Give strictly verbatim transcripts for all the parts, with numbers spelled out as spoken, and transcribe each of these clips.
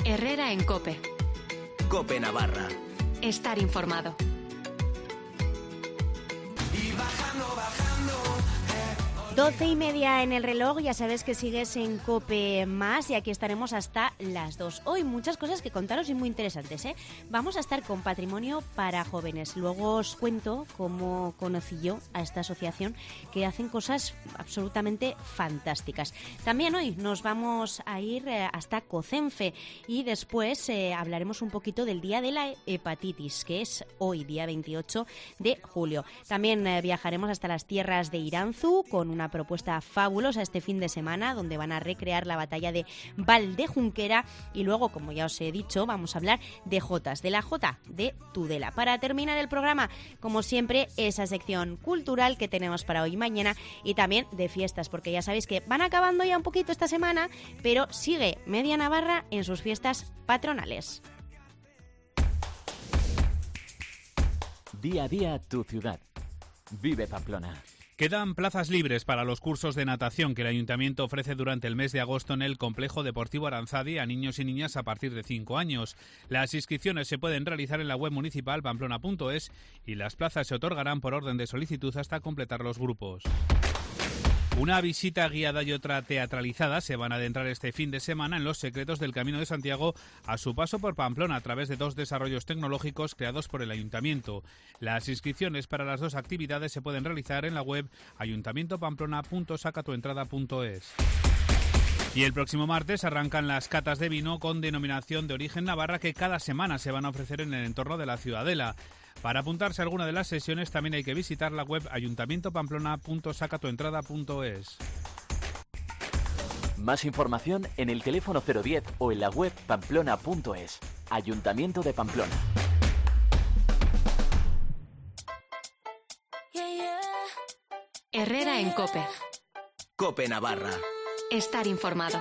Herrera en COPE. COPE Navarra. Estar informado. Doce y media en el reloj, ya sabes que sigues en COPE Más y aquí estaremos hasta las dos. Hoy muchas cosas que contaros y muy interesantes, ¿eh? Vamos a estar con Patrimonio para Jóvenes. Luego os cuento cómo conocí yo a esta asociación que hacen cosas absolutamente fantásticas. También hoy nos vamos a ir hasta COCENFE y después eh, hablaremos un poquito del Día de la Hepatitis, que es hoy, día veintiocho de julio. También eh, viajaremos hasta las tierras de Iranzu con una propuesta fabulosa este fin de semana donde van a recrear la batalla de Valdejunquera y luego, como ya os he dicho, vamos a hablar de Jotas, de la Jota de Tudela. Para terminar el programa, como siempre, esa sección cultural que tenemos para hoy y mañana y también de fiestas, porque ya sabéis que van acabando ya un poquito esta semana, pero sigue Media Navarra en sus fiestas patronales. Día a día tu ciudad. Vive Pamplona. Quedan plazas libres para los cursos de natación que el Ayuntamiento ofrece durante el mes de agosto en el Complejo Deportivo Aranzadi a niños y niñas a partir de cinco años. Las inscripciones se pueden realizar en la web municipal pamplona punto es y las plazas se otorgarán por orden de solicitud hasta completar los grupos. Una visita guiada y otra teatralizada se van a adentrar este fin de semana en los secretos del Camino de Santiago a su paso por Pamplona a través de dos desarrollos tecnológicos creados por el Ayuntamiento. Las inscripciones para las dos actividades se pueden realizar en la web ayuntamiento pamplona punto sacatuentrada punto es. Y el próximo martes arrancan las catas de vino con denominación de origen Navarra que cada semana se van a ofrecer en el entorno de la Ciudadela. Para apuntarse a alguna de las sesiones también hay que visitar la web ayuntamiento pamplona punto sacatuentrada punto es. Más información en el teléfono cero diez o en la web pamplona punto es. Ayuntamiento de Pamplona. Herrera en COPE. COPE Navarra. Estar informado.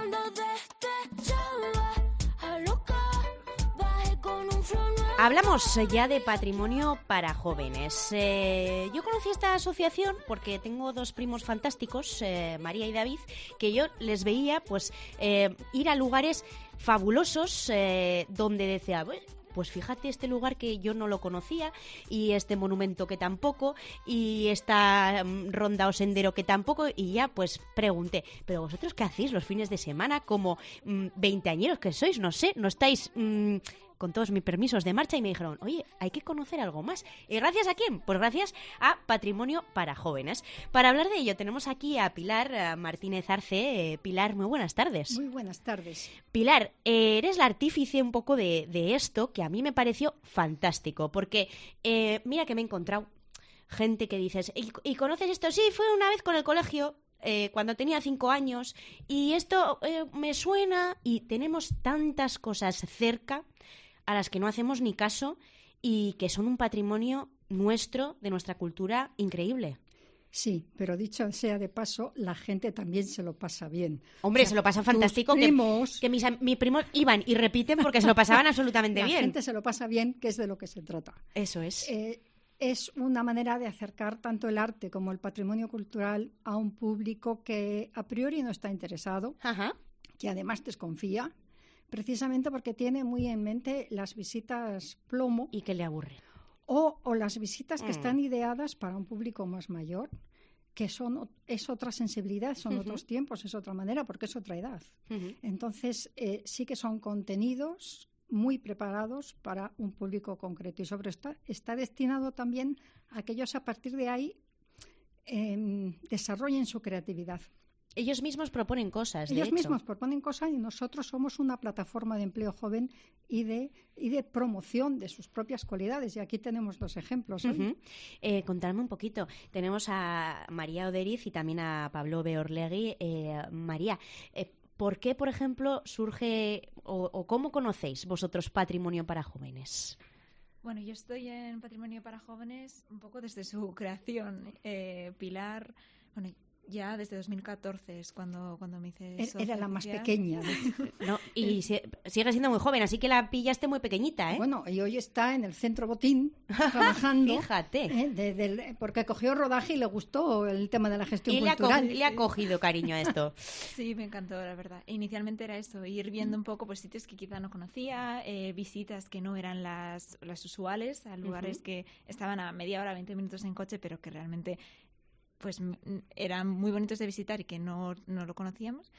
Hablamos ya de patrimonio para jóvenes. Eh, yo conocí esta asociación porque tengo dos primos fantásticos, eh, María y David, que yo les veía pues eh, ir a lugares fabulosos eh, donde decía, pues fíjate este lugar que yo no lo conocía y este monumento que tampoco y esta um, ronda o sendero que tampoco, y ya pues pregunté, pero vosotros qué hacéis los fines de semana como um, veinteañeros que sois, no sé, no estáis... Um, con todos mis permisos de marcha y me dijeron, oye, hay que conocer algo más. ¿Y gracias a quién? Pues gracias a Patrimonio para Jóvenes. Para hablar de ello tenemos aquí a Pilar a Martínez Arce. Eh, Pilar, muy buenas tardes. Muy buenas tardes. Pilar, eh, eres la artífice un poco de, de esto que a mí me pareció fantástico, porque eh, mira que me he encontrado gente que dices, ¿y, y conoces esto? Sí, fue una vez con el colegio. Eh, cuando tenía cinco años y esto eh, me suena y tenemos tantas cosas cerca a las que no hacemos ni caso y que son un patrimonio nuestro, de nuestra cultura, increíble. Sí, pero dicho sea de paso, la gente también se lo pasa bien. Hombre, o sea, se lo pasa fantástico. Primos, que, que mis, mis primos iban y repiten porque se lo pasaban absolutamente la bien. La gente se lo pasa bien, que es de lo que se trata. Eso es. Eh, es una manera de acercar tanto el arte como el patrimonio cultural a un público que a priori no está interesado, Ajá. que además desconfía, precisamente porque tiene muy en mente las visitas plomo. Y que le aburre. O, o las visitas que mm. están ideadas para un público más mayor, que son es otra sensibilidad, son uh-huh. otros tiempos, es otra manera, porque es otra edad. Uh-huh. Entonces, eh, sí que son contenidos muy preparados para un público concreto. Y sobre esto está destinado también a que ellos a partir de ahí eh, desarrollen su creatividad. Ellos mismos proponen cosas, de Ellos hecho. mismos proponen cosas y nosotros somos una plataforma de empleo joven y de, y de promoción de sus propias cualidades. Y aquí tenemos dos ejemplos. ¿eh? Uh-huh. Eh, contadme un poquito. Tenemos a María Oderiz y también a Pablo Beorlegui. Eh, María, eh, ¿por qué, por ejemplo, surge o, o cómo conocéis vosotros Patrimonio para Jóvenes? Bueno, yo estoy en Patrimonio para Jóvenes un poco desde su creación. Eh, Pilar... Bueno, Ya desde dos mil catorce es cuando, cuando me hice Era, socia era la más oficial. pequeña. No, y si- sigue siendo muy joven, así que la pillaste muy pequeñita, ¿eh? Bueno, y hoy está en el Centro Botín trabajando. Fíjate. ¿eh? de- del- porque cogió rodaje y le gustó el tema de la gestión Y le ha, co- cultural. le ha cogido cariño a esto. Sí, me encantó, la verdad. Inicialmente era eso, ir viendo un poco pues, sitios que quizá no conocía, eh, visitas que no eran las, las usuales, a lugares Ujú. que estaban a media hora, veinte minutos en coche, pero que realmente pues m- eran muy bonitos de visitar y que no, no lo conocíamos.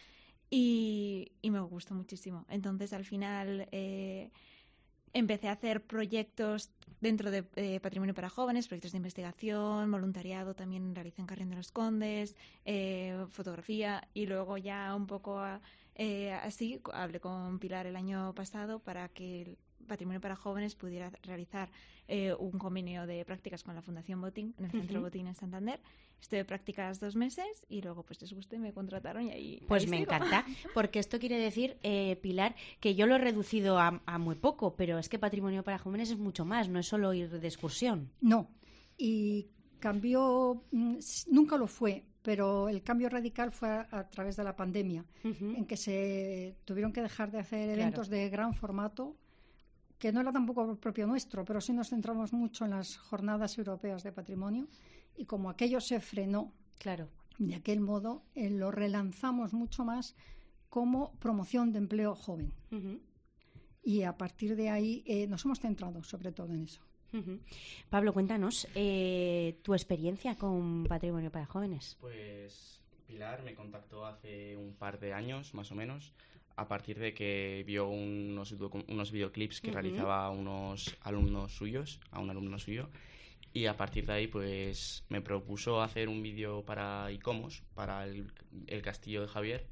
Y, y me gustó muchísimo. Entonces, al final, eh, empecé a hacer proyectos dentro de eh, Patrimonio para Jóvenes, proyectos de investigación, voluntariado, también realicé en Carrión de los Condes, eh, fotografía, y luego ya un poco a- eh, así, hablé con Pilar el año pasado para que el Patrimonio para Jóvenes pudiera realizar eh, un convenio de prácticas con la Fundación Botín, en el Centro Ujú. Botín en Santander. Estuve de prácticas dos meses y luego pues les gustó y me contrataron y ahí Pues ahí me sigo. encanta, porque esto quiere decir, eh, Pilar, que yo lo he reducido a, a muy poco, pero es que Patrimonio para Jóvenes es mucho más, no es solo ir de excursión. No, y cambió, mm, s- nunca lo fue, pero el cambio radical fue a, a través de la pandemia, Ujú. en que se tuvieron que dejar de hacer Claro. eventos de gran formato, que no era tampoco propio nuestro, pero sí nos centramos mucho en las jornadas europeas de patrimonio, y como aquello se frenó Claro. de aquel modo, eh, lo relanzamos mucho más como promoción de empleo joven. Ujú. Y a partir de ahí eh, nos hemos centrado sobre todo en eso. Ujú. Pablo, cuéntanos eh, tu experiencia con Patrimonio para Jóvenes. Pues Pilar me contactó hace un par de años, más o menos, a partir de que vio unos, docu- unos videoclips que Ujú. realizaba a unos alumnos suyos, a un alumno suyo, y a partir de ahí pues me propuso hacer un vídeo para ICOMOS, para el, el Castillo de Javier,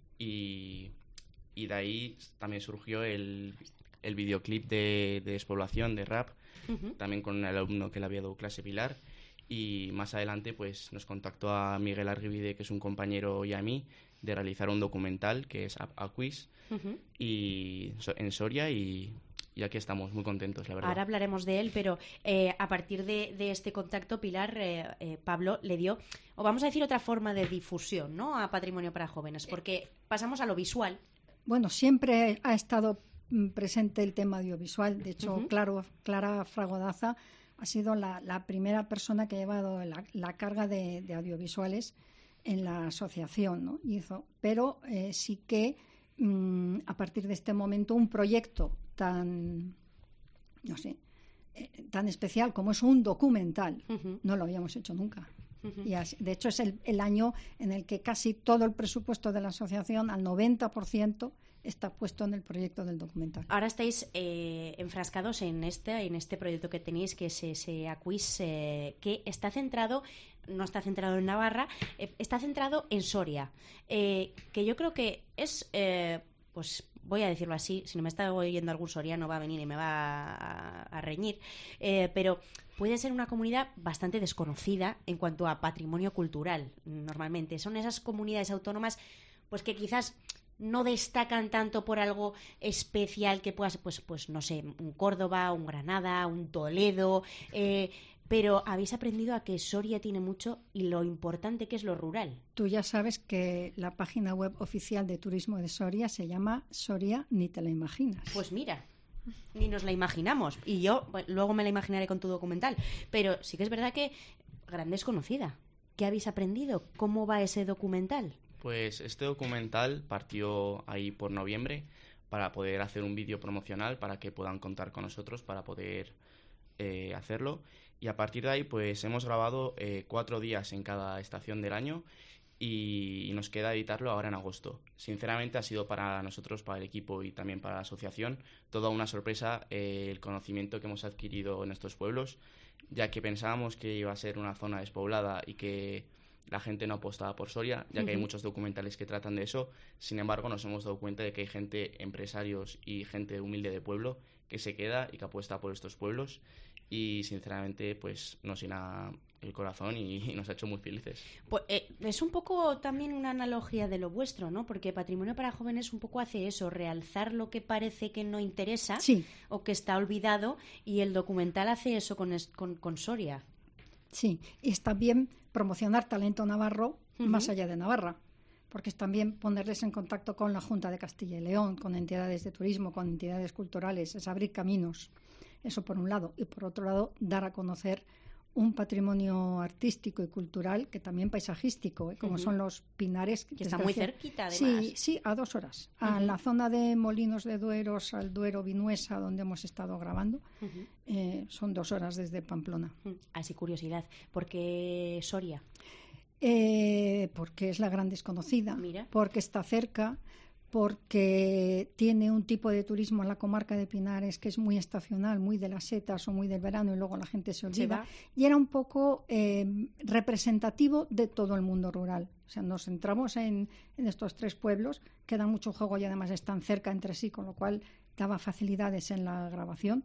y, y de ahí también surgió el, el videoclip de, de despoblación, de rap, Ujú. también con el alumno que le había dado clase, Pilar, y más adelante pues nos contactó a Miguel Arribide, que es un compañero, y a mí, de realizar un documental que es Aquis Ujú. y so- en Soria, y, y aquí estamos muy contentos, la verdad. Ahora hablaremos de él, pero eh, a partir de, de este contacto, Pilar, eh, eh, Pablo le dio, o vamos a decir otra forma de difusión, ¿no?, a Patrimonio para Jóvenes, porque pasamos a lo visual. Bueno, siempre ha estado mm, presente el tema audiovisual. De hecho, Ujú. claro, Clara Fragodaza ha sido la, la primera persona que ha llevado la, la carga de, de audiovisuales en la asociación, ¿no? Hizo, pero eh, sí que mm, a partir de este momento un proyecto tan, no sé, eh, tan especial como es un documental, Ujú. no lo habíamos hecho nunca. Ujú. Y así- de hecho, es el, el año en el que casi todo el presupuesto de la asociación, al noventa por ciento, está puesto en el proyecto del documental. Ahora estáis eh, enfrascados en este, en este proyecto que tenéis, que es ese Aquis, eh, que está centrado, no está centrado en Navarra, eh, está centrado en Soria, eh, que yo creo que es, eh, pues voy a decirlo así, si no me está oyendo algún soriano va a venir y me va a, a reñir, eh, pero puede ser una comunidad bastante desconocida en cuanto a patrimonio cultural, normalmente. Son esas comunidades autónomas pues que quizás no destacan tanto por algo especial que pueda ser, pues, pues no sé, un Córdoba, un Granada, un Toledo, eh, pero habéis aprendido a que Soria tiene mucho y lo importante que es lo rural. Tú ya sabes que la página web oficial de turismo de Soria se llama Soria Ni Te La Imaginas. Pues mira, ni nos la imaginamos. Y yo bueno, luego me la imaginaré con tu documental. Pero sí que es verdad que gran desconocida. ¿Qué habéis aprendido? ¿Cómo va ese documental? Pues este documental partió ahí por noviembre para poder hacer un vídeo promocional, para que puedan contar con nosotros para poder eh, hacerlo. Y a partir de ahí pues hemos grabado eh, cuatro días en cada estación del año y, y nos queda editarlo ahora en agosto. Sinceramente ha sido para nosotros, para el equipo y también para la asociación, toda una sorpresa eh, el conocimiento que hemos adquirido en estos pueblos, ya que pensábamos que iba a ser una zona despoblada y que la gente no apostaba por Soria, ya que hay Ujú. muchos documentales que tratan de eso. Sin embargo, nos hemos dado cuenta de que hay gente, empresarios y gente humilde de pueblo que se queda y que apuesta por estos pueblos, y sinceramente pues nos llena el corazón y, y nos ha hecho muy felices. Pues, eh, es un poco también una analogía de lo vuestro, ¿no? Porque Patrimonio para Jóvenes un poco hace eso, realzar lo que parece que no interesa Sí, o que está olvidado, y el documental hace eso con, es- con, con Soria. Sí, y es también promocionar talento navarro uh-huh. más allá de Navarra, porque es también ponerles en contacto con la Junta de Castilla y León, con entidades de turismo, con entidades culturales, es abrir caminos. Eso por un lado. Y por otro lado, dar a conocer un patrimonio artístico y cultural, que también paisajístico, ¿eh? como uh-huh. son los pinares. Que está muy cerquita, además. Sí, sí, a dos horas. A uh-huh. la zona de Molinos de Dueros, al Duero Vinuesa, donde hemos estado grabando, uh-huh. eh, son dos horas desde Pamplona. Uh-huh. Así, curiosidad, ¿por qué Soria? Eh, porque es la gran desconocida, Mira. porque está cerca, porque tiene un tipo de turismo en la comarca de Pinares que es muy estacional, muy de las setas o muy del verano y luego la gente se olvida. Y era un poco eh, representativo de todo el mundo rural. O sea, nos centramos en, en estos tres pueblos que dan mucho juego y además están cerca entre sí, con lo cual daba facilidades en la grabación,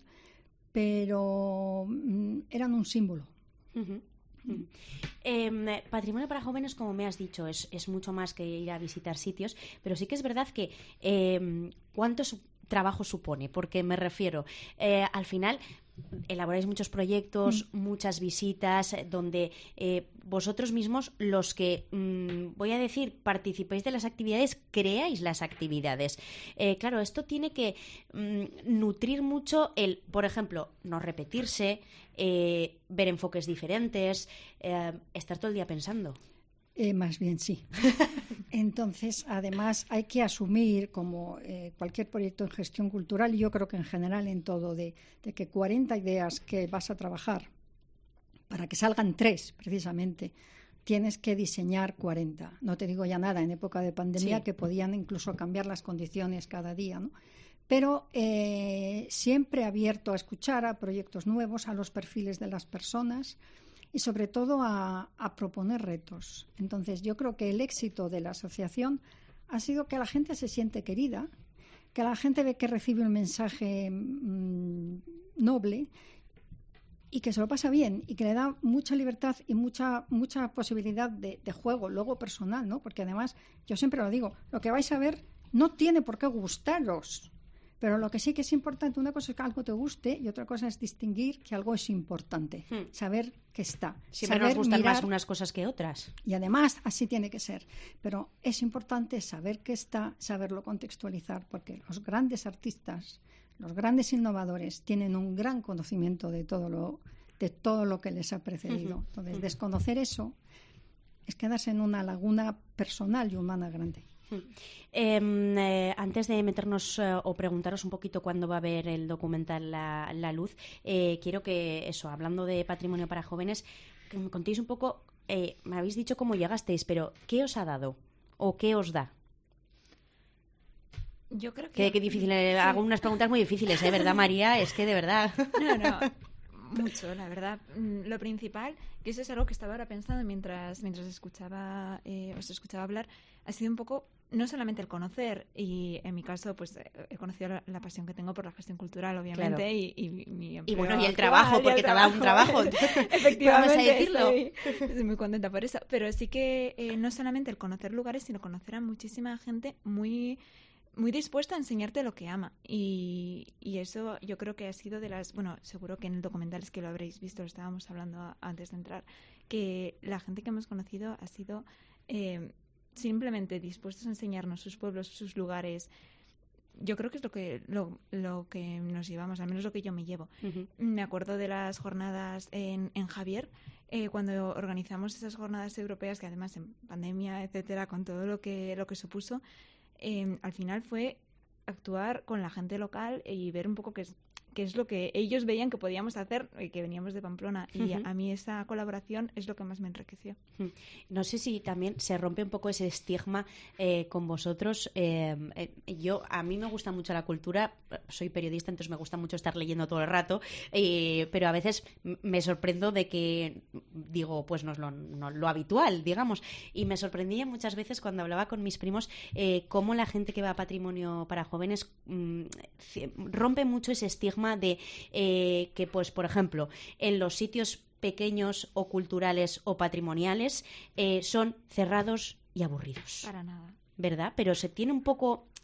pero mm, eran un símbolo. Uh-huh. Mm. Eh, patrimonio para jóvenes, como me has dicho, es, es mucho más que ir a visitar sitios, pero sí que es verdad que eh, ¿cuánto su- trabajo supone? Porque me refiero, eh, al final elaboráis muchos proyectos, mm. muchas visitas, donde eh, vosotros mismos, los que, mmm, voy a decir, participáis de las actividades, creáis las actividades. Eh, claro, esto tiene que mmm, nutrir mucho el, por ejemplo, no repetirse, eh, ver enfoques diferentes, eh, estar todo el día pensando. Eh, más bien sí. Entonces, además, hay que asumir, como eh, cualquier proyecto en gestión cultural, y yo creo que en general en todo, de, de que cuarenta ideas que vas a trabajar, para que salgan tres, precisamente, tienes que diseñar cuarenta. No te digo ya nada en época de pandemia, sí. que podían incluso cambiar las condiciones cada día, ¿no? Pero eh, siempre abierto a escuchar a proyectos nuevos, a los perfiles de las personas, y sobre todo a, a proponer retos. Entonces, yo creo que el éxito de la asociación ha sido que la gente se siente querida, que la gente ve que recibe un mensaje mmm, noble y que se lo pasa bien y que le da mucha libertad y mucha mucha posibilidad de, de juego, luego personal, ¿no? Porque además, yo siempre lo digo, lo que vais a ver no tiene por qué gustaros. Pero lo que sí que es importante, una cosa es que algo te guste y otra cosa es distinguir que algo es importante, hmm. saber que está. Siempre saber nos gustan mirar, más unas cosas que otras. Y además así tiene que ser. Pero es importante saber que está, saberlo contextualizar, porque los grandes artistas, los grandes innovadores tienen un gran conocimiento de todo lo, de todo lo que les ha precedido. Uh-huh. Entonces, uh-huh. desconocer eso es quedarse en una laguna personal y humana grande. Eh, eh, antes de meternos eh, o preguntaros un poquito cuándo va a ver el documental La, la Luz, eh, quiero que, eso, hablando de patrimonio para jóvenes, que me contéis un poco, eh, me habéis dicho cómo llegasteis, pero ¿qué os ha dado o qué os da? Yo creo que... Qué, qué difícil, eh, sí. Hago unas preguntas muy difíciles, ¿eh? ¿Verdad, María? Es que de verdad... No, no... Mucho, la verdad. Lo principal, que eso es algo que estaba ahora pensando mientras mientras escuchaba eh, os escuchaba hablar, ha sido un poco, no solamente el conocer, y en mi caso, pues he conocido la, la pasión que tengo por la gestión cultural, obviamente, claro. y, y mi y bueno, y el trabajo, porque el trabajo. te da un trabajo. Efectivamente, vamos a decirlo. Estoy, estoy muy contenta por eso. Pero sí que eh, no solamente el conocer lugares, sino conocer a muchísima gente muy... muy dispuesta a enseñarte lo que ama y, y eso yo creo que ha sido de las, bueno, seguro que en el documental es que lo habréis visto, lo estábamos hablando a, antes de entrar, que la gente que hemos conocido ha sido eh, simplemente dispuestos a enseñarnos sus pueblos, sus lugares. Yo creo que es lo que lo, lo que nos llevamos, al menos lo que yo me llevo. Uh-huh. Me acuerdo de las jornadas en, en Javier, eh, cuando organizamos esas jornadas europeas, que además en pandemia, etcétera, con todo lo que lo que supuso, Eh, al final fue actuar con la gente local y ver un poco qué es, qué es lo que ellos veían que podíamos hacer, y que veníamos de Pamplona. Y uh-huh. a, a mí esa colaboración es lo que más me enriqueció. Uh-huh. No sé si también se rompe un poco ese estigma eh, con vosotros. Eh, eh, yo, a mí me gusta mucho la cultura, soy periodista, entonces me gusta mucho estar leyendo todo el rato, eh, pero a veces me sorprendo de que, digo, pues no es lo, no, lo habitual, digamos. Y me sorprendía muchas veces cuando hablaba con mis primos eh, cómo la gente que va a Patrimonio para Jóvenes mmm, rompe mucho ese estigma de eh, que, pues, por ejemplo, en los sitios pequeños o culturales o patrimoniales eh, son cerrados y aburridos. Para nada. ¿Verdad? Pero se tiene un poco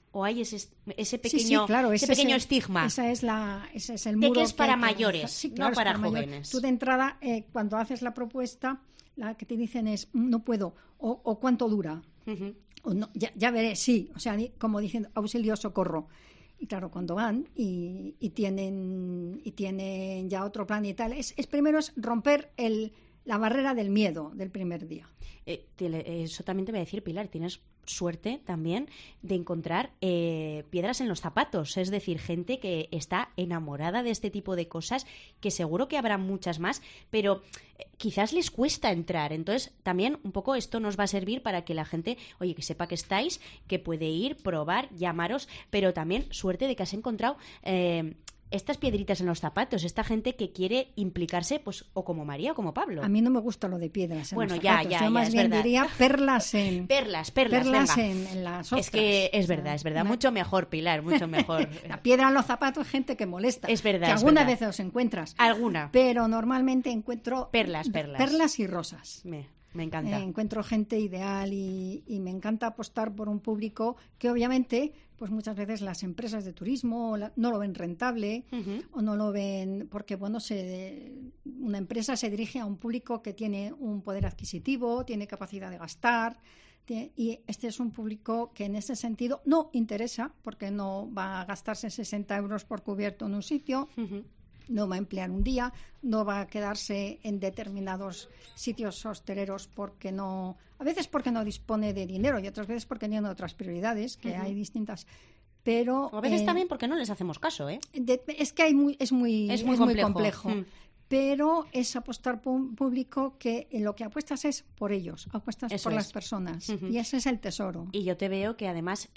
¿O hay ese, ese Sí, sí, pequeño, claro, ese ese pequeño es el- estigma? Ese es, la, ese es el De muro que es para hay que mayores, cruzar. Sí, no claro, es para mayores. jóvenes. Tú de entrada, eh, cuando haces la propuesta, la que te dicen es no puedo o, o cuánto dura. Ujú. O no, ya, ya veré, sí, o sea, di- como dicen auxilio, socorro. Y claro, cuando van y, y tienen y tienen ya otro plan y tal, es, es primero es romper el, la barrera del miedo del primer día. Eh, te- eso también te voy a decir, Pilar, tienes suerte también de encontrar eh, piedras en los zapatos, es decir, gente que está enamorada de este tipo de cosas, que seguro que habrá muchas más, pero eh, quizás les cuesta entrar. Entonces, también un poco esto nos va a servir para que la gente, oye, que sepa que estáis, que puede ir, probar, llamaros, pero también suerte de que has encontrado eh, estas piedritas en los zapatos, esta gente que quiere implicarse, pues, o como María o como Pablo. A mí no me gusta lo de piedras en Bueno, los ya, zapatos. ya, Yo ya, más es bien verdad. diría perlas en Perlas, perlas, perlas venga. en, en las otras. Es que es O sea, verdad, es verdad. una- Mucho mejor, Pilar, mucho mejor. La piedra en los zapatos es gente que molesta. Es verdad, Que es alguna verdad. vez os encuentras. Alguna. Pero normalmente encuentro Perlas, perlas. perlas y rosas. Me, me encanta. Eh, encuentro gente ideal y, y me encanta apostar por un público que obviamente pues muchas veces las empresas de turismo la- no lo ven rentable Ujú. o no lo ven porque bueno se una empresa se dirige a un público que tiene un poder adquisitivo, tiene capacidad de gastar tie- y este es un público que en ese sentido no interesa porque no va a gastarse sesenta euros por cubierto en un sitio, Ujú. no va a emplear un día, no va a quedarse en determinados sitios hosteleros porque no, a veces porque no dispone de dinero y otras veces porque tiene otras prioridades, que Ujú. hay distintas. Pero O a veces eh, también porque no les hacemos caso, ¿eh? de- es que hay muy, es muy, Es muy complejo. complejo. Mm. Pero es apostar por un público que en lo que apuestas es por ellos, apuestas Eso por es. las personas. Ujú. Y ese es el tesoro. Y yo te veo que además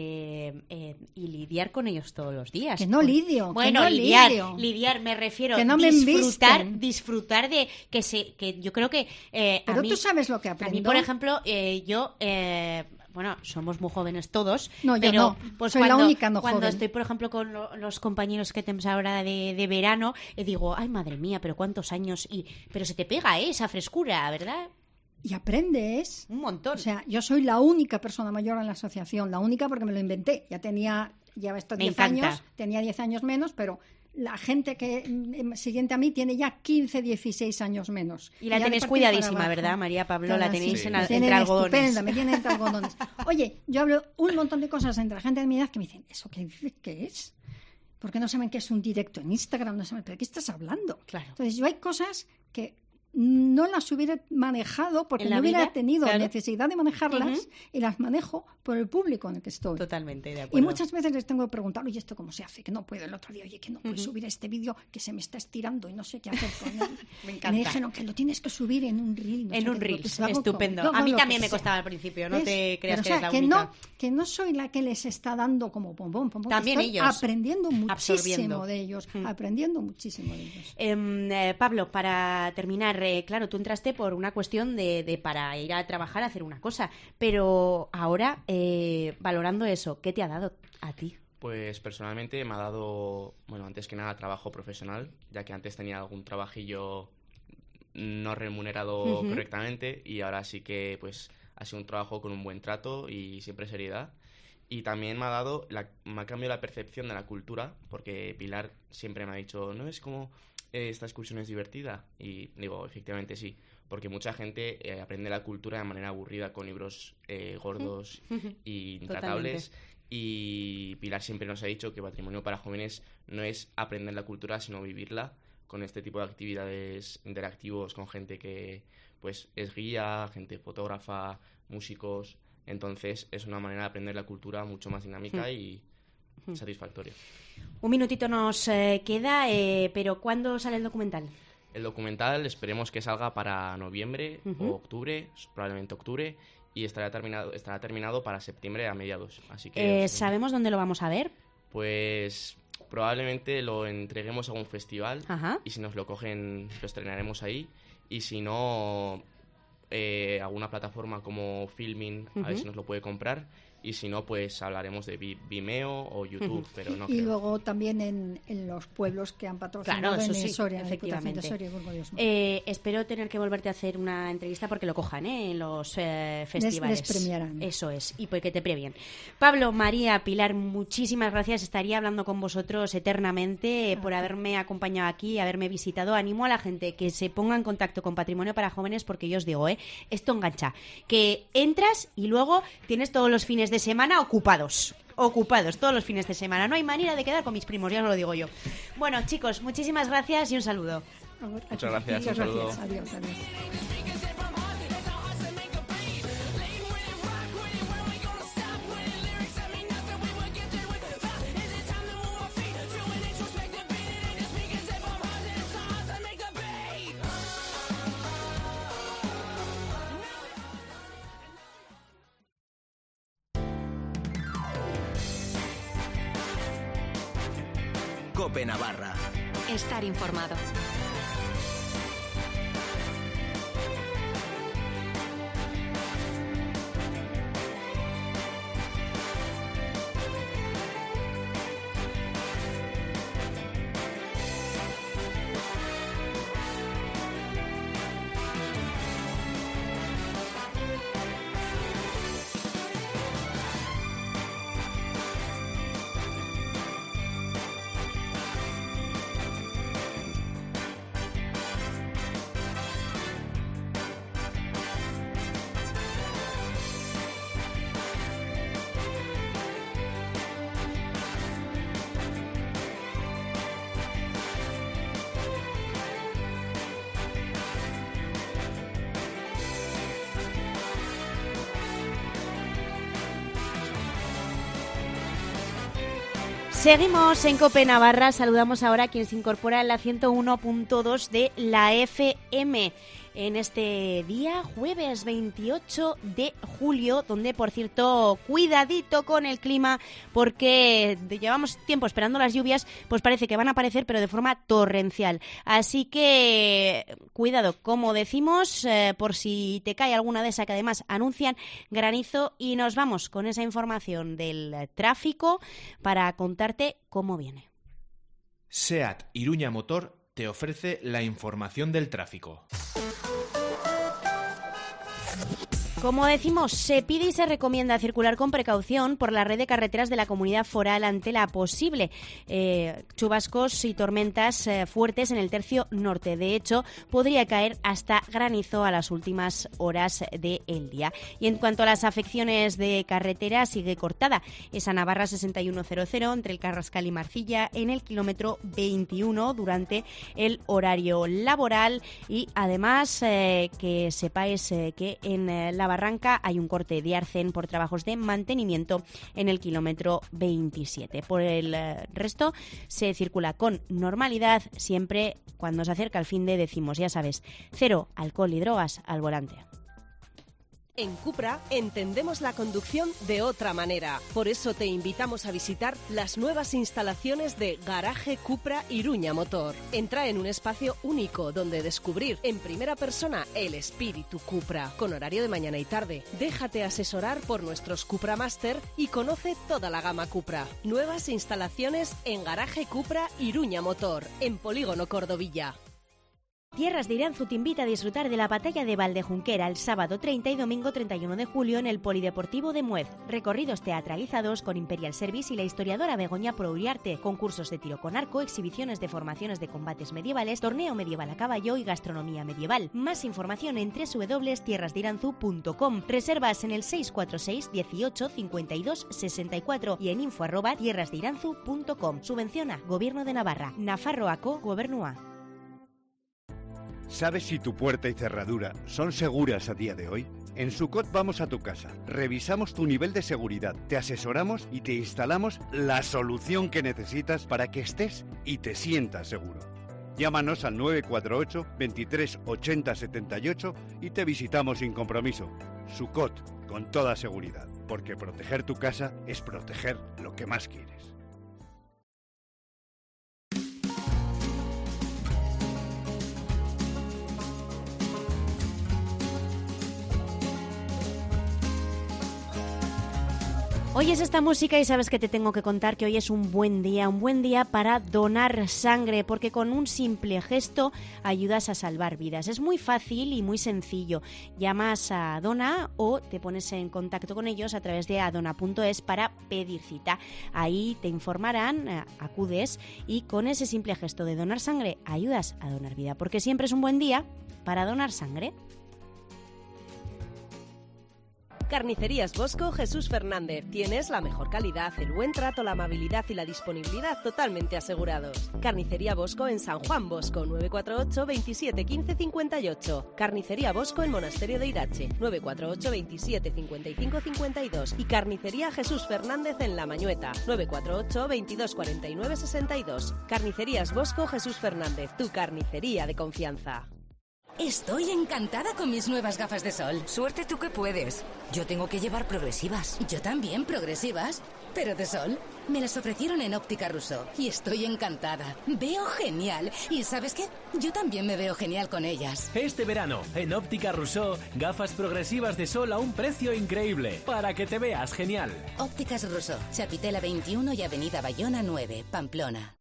eh, eh, y lidiar con ellos todos los días. Que no Por- lidio, que Bueno, no lidiar, lidio. lidiar me refiero Que no me disfrutar, embisten. disfrutar de que se, que yo creo que eh, a Pero mí, tú sabes lo que a aprendo. mí, por ejemplo, eh, yo eh, bueno, somos muy jóvenes todos, No, yo pero no. pues Soy la cuando, única no cuando joven. estoy, por ejemplo, con lo- los compañeros que tenemos ahora de, de verano, eh, digo, ay, madre mía, pero cuántos años, y pero se te pega, ¿eh? Esa frescura, ¿verdad? Y aprendes. Un montón. O sea, yo soy la única persona mayor en la asociación, la única porque me lo inventé. Ya tenía, ya estos Me diez encanta. años, tenía diez años menos, pero la gente que mm, siguiente a mí tiene ya quince, dieciséis años menos. Y la ya tenéis de partir cuidadísima, para abajo. ¿verdad, María Pablo? La Claro, tenéis sí. en- Me entre tienen algodones. estupenda, me tienen entre algodones. Oye, yo hablo un montón de cosas entre la gente de mi edad que me dicen, ¿eso qué dices qué es? Porque no saben qué es un directo en Instagram, no saben, ¿pero qué estás hablando? Claro. Entonces, yo hay cosas que no las hubiera manejado porque ¿En la no hubiera vida? tenido Claro. necesidad de manejarlas Ujú. y las manejo por el público en el que estoy. Totalmente, de Y acuerdo. muchas veces les tengo que preguntar, oye, ¿esto cómo se hace? Que no puedo. El otro día, oye, que no puedo Ujú. subir este vídeo que se me está estirando y no sé qué hacer con él. Me Y encanta. me dijeron que lo tienes que subir en un reel. no En sé un qué. Digo, Reels, pues lo hago estupendo. como- yo A hago mí lo también que me sea. costaba al principio, no ¿Ves? te creas Pero, que o sea, eres la que única. no, que no soy la que les está dando como pompón, pompón. que También estoy ellos. aprendiendo muchísimo Absorbiendo. de ellos, Mm. aprendiendo muchísimo de ellos. Em, eh, Pablo, para terminar, eh, claro, tú entraste por una cuestión de, de para ir a trabajar, a hacer una cosa, pero ahora, eh, valorando eso, ¿qué te ha dado a ti? Pues personalmente me ha dado, bueno, antes que nada trabajo profesional, ya que antes tenía algún trabajillo no remunerado Ujú. correctamente y ahora sí que pues ha sido un trabajo con un buen trato y siempre seriedad. Y también me ha dado, la, me ha cambiado la percepción de la cultura, porque Pilar siempre me ha dicho, ¿no es como eh, esta excursión es divertida? Y digo, efectivamente sí, porque mucha gente eh, aprende la cultura de manera aburrida con libros eh, gordos y intratables. Y Pilar siempre nos ha dicho que Patrimonio para Jóvenes no es aprender la cultura, sino vivirla con este tipo de actividades interactivos con gente que pues es guía, gente fotógrafa, músicos. Entonces es una manera de aprender la cultura mucho más dinámica y satisfactoria. Un minutito nos eh, queda, eh, pero ¿cuándo sale el documental? El documental esperemos que salga para noviembre Ujú. o octubre, probablemente octubre, y estará terminado, estará terminado para septiembre a mediados. Así que Eh, ¿Sabemos dónde lo vamos a ver? pues probablemente lo entreguemos a un festival Ajá. y si nos lo cogen lo estrenaremos ahí y si no eh, alguna plataforma como Filmin, uh-huh. a ver si nos lo puede comprar. Y si no, pues hablaremos de Vimeo o YouTube, uh-huh. pero no Y creo. luego también en, en los pueblos que han patrocinado claro, eso en sí, Soria, efectivamente. De Soria y Burgos. Eh, espero tener que volverte a hacer una entrevista porque lo cojan ¿eh? en los eh, festivales. Les, les premiarán. Eso es, y porque te premien. Pablo, María, Pilar, muchísimas gracias. Estaría hablando con vosotros eternamente ah, por haberme acompañado aquí, haberme visitado. Animo a la gente que se ponga en contacto con Patrimonio para Jóvenes porque yo os digo, ¿eh? esto engancha. Que entras y luego tienes todos los fines de semana ocupados. Ocupados todos los fines de semana. No hay manera de quedar con mis primos, ya os lo digo yo. Bueno, chicos, muchísimas gracias y un saludo. Muchas gracias, un saludo. Adiós, adiós. COPE Navarra. Estar informado. Seguimos en COPE Navarra, saludamos ahora a quien se incorpora en la ciento uno punto dos de la F M en este día, jueves veintiocho de julio, donde, por cierto, cuidadito con el clima, porque llevamos tiempo esperando las lluvias, pues parece que van a aparecer, pero de forma torrencial. Así que, cuidado, como decimos, eh, por si te cae alguna de esas que además anuncian granizo, y nos vamos con esa información del tráfico para contarte cómo viene. SEAT Iruña Motor te ofrece la información del tráfico. Como decimos, se pide y se recomienda circular con precaución por la red de carreteras de la Comunidad Foral ante la posible eh, chubascos y tormentas eh, fuertes en el tercio norte. De hecho, podría caer hasta granizo a las últimas horas del día. Y en cuanto a las afecciones de carretera, sigue cortada esa Navarra sesenta y uno cero cero entre el Carrascal y Marcilla en el kilómetro veintiuno durante el horario laboral. Y además eh, que sepáis eh, que en eh, la Barranca hay un corte de arcén por trabajos de mantenimiento en el kilómetro veintisiete. Por el eh, resto se circula con normalidad, siempre cuando se acerca el fin de, decimos, ya sabes, cero alcohol y drogas al volante. En Cupra entendemos la conducción de otra manera. Por eso te invitamos a visitar las nuevas instalaciones de Garaje Cupra Iruña Motor. Entra en un espacio único donde descubrir en primera persona el espíritu Cupra, con horario de mañana y tarde. Déjate asesorar por nuestros Cupra Master y conoce toda la gama Cupra. Nuevas instalaciones en Garaje Cupra Iruña Motor, en Polígono Cordovilla. Tierras de Iranzu te invita a disfrutar de la batalla de Valdejunquera el sábado treinta y domingo treinta y uno de julio en el Polideportivo de Muez. Recorridos teatralizados con Imperial Service y la historiadora Begoña Prouriarte, concursos de tiro con arco, exhibiciones de formaciones de combates medievales, torneo medieval a caballo y gastronomía medieval. Más información en doble u doble u doble u punto tierras de iranzu punto com. Reservas en el seis cuatro seis, dieciocho, cincuenta y dos, sesenta y cuatro y en info arroba tierras de iranzu punto com. Subvenciona Gobierno de Navarra. Nafarroako Gobernua. ¿Sabes si tu puerta y cerradura son seguras a día de hoy? En Sucot vamos a tu casa, revisamos tu nivel de seguridad, te asesoramos y te instalamos la solución que necesitas para que estés y te sientas seguro. Llámanos al nueve cuatro ocho, veintitrés, ochenta, setenta y ocho y te visitamos sin compromiso. Sucot, con toda seguridad, porque proteger tu casa es proteger lo que más quieres. Oyes esta música y sabes que te tengo que contar que hoy es un buen día, un buen día para donar sangre, porque con un simple gesto ayudas a salvar vidas. Es muy fácil y muy sencillo. Llamas a Dona o te pones en contacto con ellos a través de adona punto es para pedir cita. Ahí te informarán, acudes y con ese simple gesto de donar sangre ayudas a donar vida, porque siempre es un buen día para donar sangre. Carnicerías Bosco Jesús Fernández. Tienes la mejor calidad, el buen trato, la amabilidad y la disponibilidad totalmente asegurados. Carnicería Bosco en San Juan Bosco, nueve cuatro ocho, veintisiete, quince, cincuenta y ocho. Carnicería Bosco en Monasterio de Irache, nueve cuatro ocho, veintisiete, cincuenta y cinco, cincuenta y dos. Y Carnicería Jesús Fernández en La Mañueta, nueve cuatro ocho, veintidós, cuarenta y nueve, sesenta y dos. Carnicerías Bosco Jesús Fernández, tu carnicería de confianza. Estoy encantada con mis nuevas gafas de sol. Suerte tú que puedes. Yo tengo que llevar progresivas. Yo también, progresivas. ¿Pero de sol? Me las ofrecieron en Óptica Rousseau y estoy encantada. Veo genial. ¿Y sabes qué? Yo también me veo genial con ellas. Este verano, en Óptica Rousseau, gafas progresivas de sol a un precio increíble, para que te veas genial. Ópticas Rousseau, Chapitela veintiuno y Avenida Bayona nueve, Pamplona.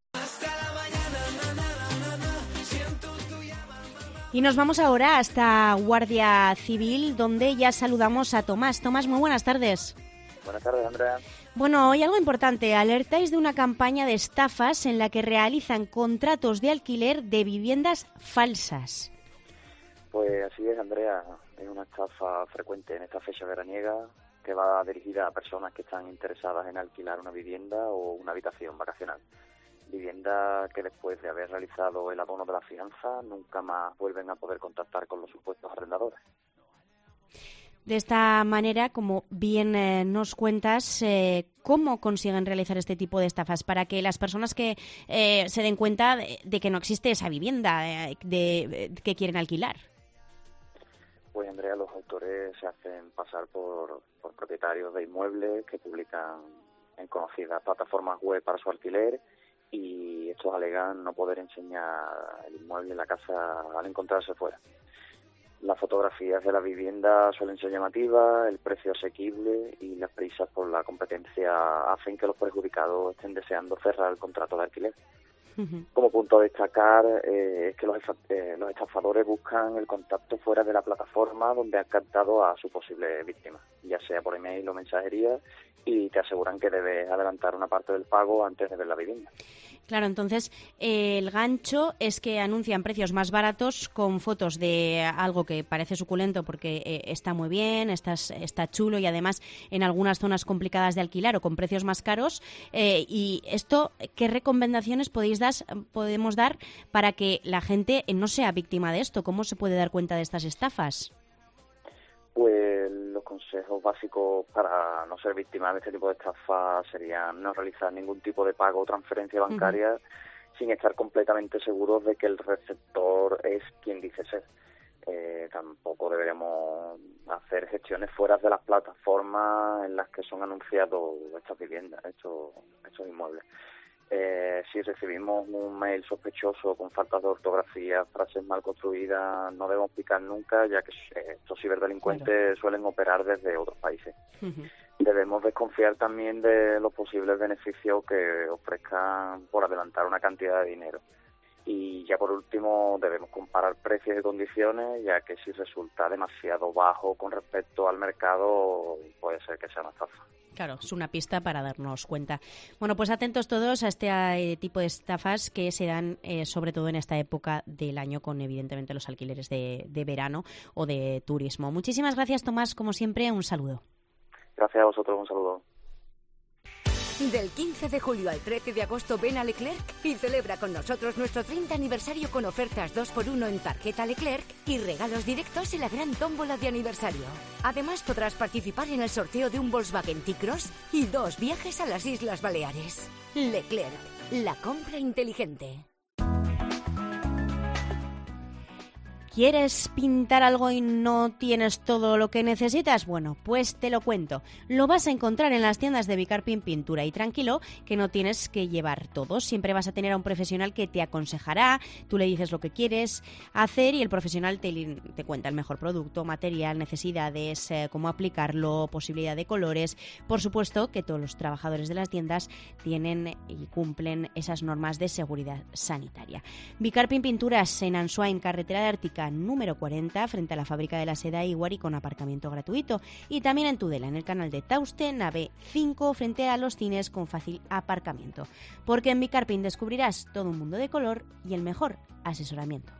Y nos vamos ahora hasta Guardia Civil, donde ya saludamos a Tomás. Tomás, muy buenas tardes. Buenas tardes, Andrea. Bueno, hoy algo importante. Alertáis de una campaña de estafas en la que realizan contratos de alquiler de viviendas falsas. Pues así es, Andrea. Es una estafa frecuente en esta fecha veraniega que va dirigida a personas que están interesadas en alquilar una vivienda o una habitación vacacional. Vivienda que después de haber realizado el abono de la fianza nunca más vuelven a poder contactar con los supuestos arrendadores. De esta manera, como bien eh, nos cuentas, eh, ¿cómo consiguen realizar este tipo de estafas para que las personas que eh, se den cuenta de, de que no existe esa vivienda eh, de, de, que quieren alquilar? Pues, Andrea, los autores se hacen pasar por, por propietarios de inmuebles que publican en conocidas plataformas web para su alquiler, y estos alegan no poder enseñar el inmueble, la casa, al encontrarse fuera. Las fotografías de la vivienda suelen ser llamativas, el precio asequible y las prisas por la competencia hacen que los perjudicados estén deseando cerrar el contrato de alquiler. Uh-huh. Como punto a destacar eh, es que los, eh, los estafadores buscan el contacto fuera de la plataforma donde han captado a su posible víctima, ya sea por email o mensajería, y te aseguran que debes adelantar una parte del pago antes de ver la vivienda. Claro, entonces eh, el gancho es que anuncian precios más baratos con fotos de algo que parece suculento porque eh, está muy bien, está, está chulo y además en algunas zonas complicadas de alquilar o con precios más caros. Eh, y esto, ¿qué recomendaciones podéis dar, podemos dar para que la gente no sea víctima de esto? ¿Cómo se puede dar cuenta de estas estafas? Pues los consejos básicos para no ser víctima de este tipo de estafa serían no realizar ningún tipo de pago o transferencia bancaria uh-huh. sin estar completamente seguros de que el receptor es quien dice ser. Eh, tampoco deberemos hacer gestiones fuera de las plataformas en las que son anunciados estas viviendas, estos, estos inmuebles. Eh, si recibimos un mail sospechoso con faltas de ortografía, frases mal construidas, no debemos picar nunca, ya que estos ciberdelincuentes claro. suelen operar desde otros países. Uh-huh. Debemos desconfiar también de los posibles beneficios que ofrezcan por adelantar una cantidad de dinero. Y ya por último debemos comparar precios y condiciones, ya que si resulta demasiado bajo con respecto al mercado puede ser que sea una estafa. Claro, es una pista para darnos cuenta. Bueno, pues atentos todos a este eh, tipo de estafas que se dan eh, sobre todo en esta época del año con evidentemente los alquileres de, de verano o de turismo. Muchísimas gracias, Tomás, como siempre, un saludo. Gracias a vosotros, un saludo. Del quince de julio al trece de agosto ven a Leclerc y celebra con nosotros nuestro treinta aniversario con ofertas dos por uno en tarjeta Leclerc y regalos directos en la gran tómbola de aniversario. Además podrás participar en el sorteo de un Volkswagen T-Cross y dos viajes a las Islas Baleares. Leclerc, la compra inteligente. ¿Quieres pintar algo y no tienes todo lo que necesitas? Bueno, pues te lo cuento. Lo vas a encontrar en las tiendas de Bicarpin Pintura y tranquilo que no tienes que llevar todo. Siempre vas a tener a un profesional que te aconsejará, tú le dices lo que quieres hacer y el profesional te, te cuenta el mejor producto, material, necesidades, eh, cómo aplicarlo, posibilidad de colores. Por supuesto que todos los trabajadores de las tiendas tienen y cumplen esas normas de seguridad sanitaria. Bicarpin Pinturas en Ansoain, carretera de Ártica número cuarenta, frente a la fábrica de la seda Iguari, con aparcamiento gratuito. Y también en Tudela, en el canal de Tauste, nave cinco, frente a los cines, con fácil aparcamiento. Porque en Bicarpin descubrirás todo un mundo de color y el mejor asesoramiento.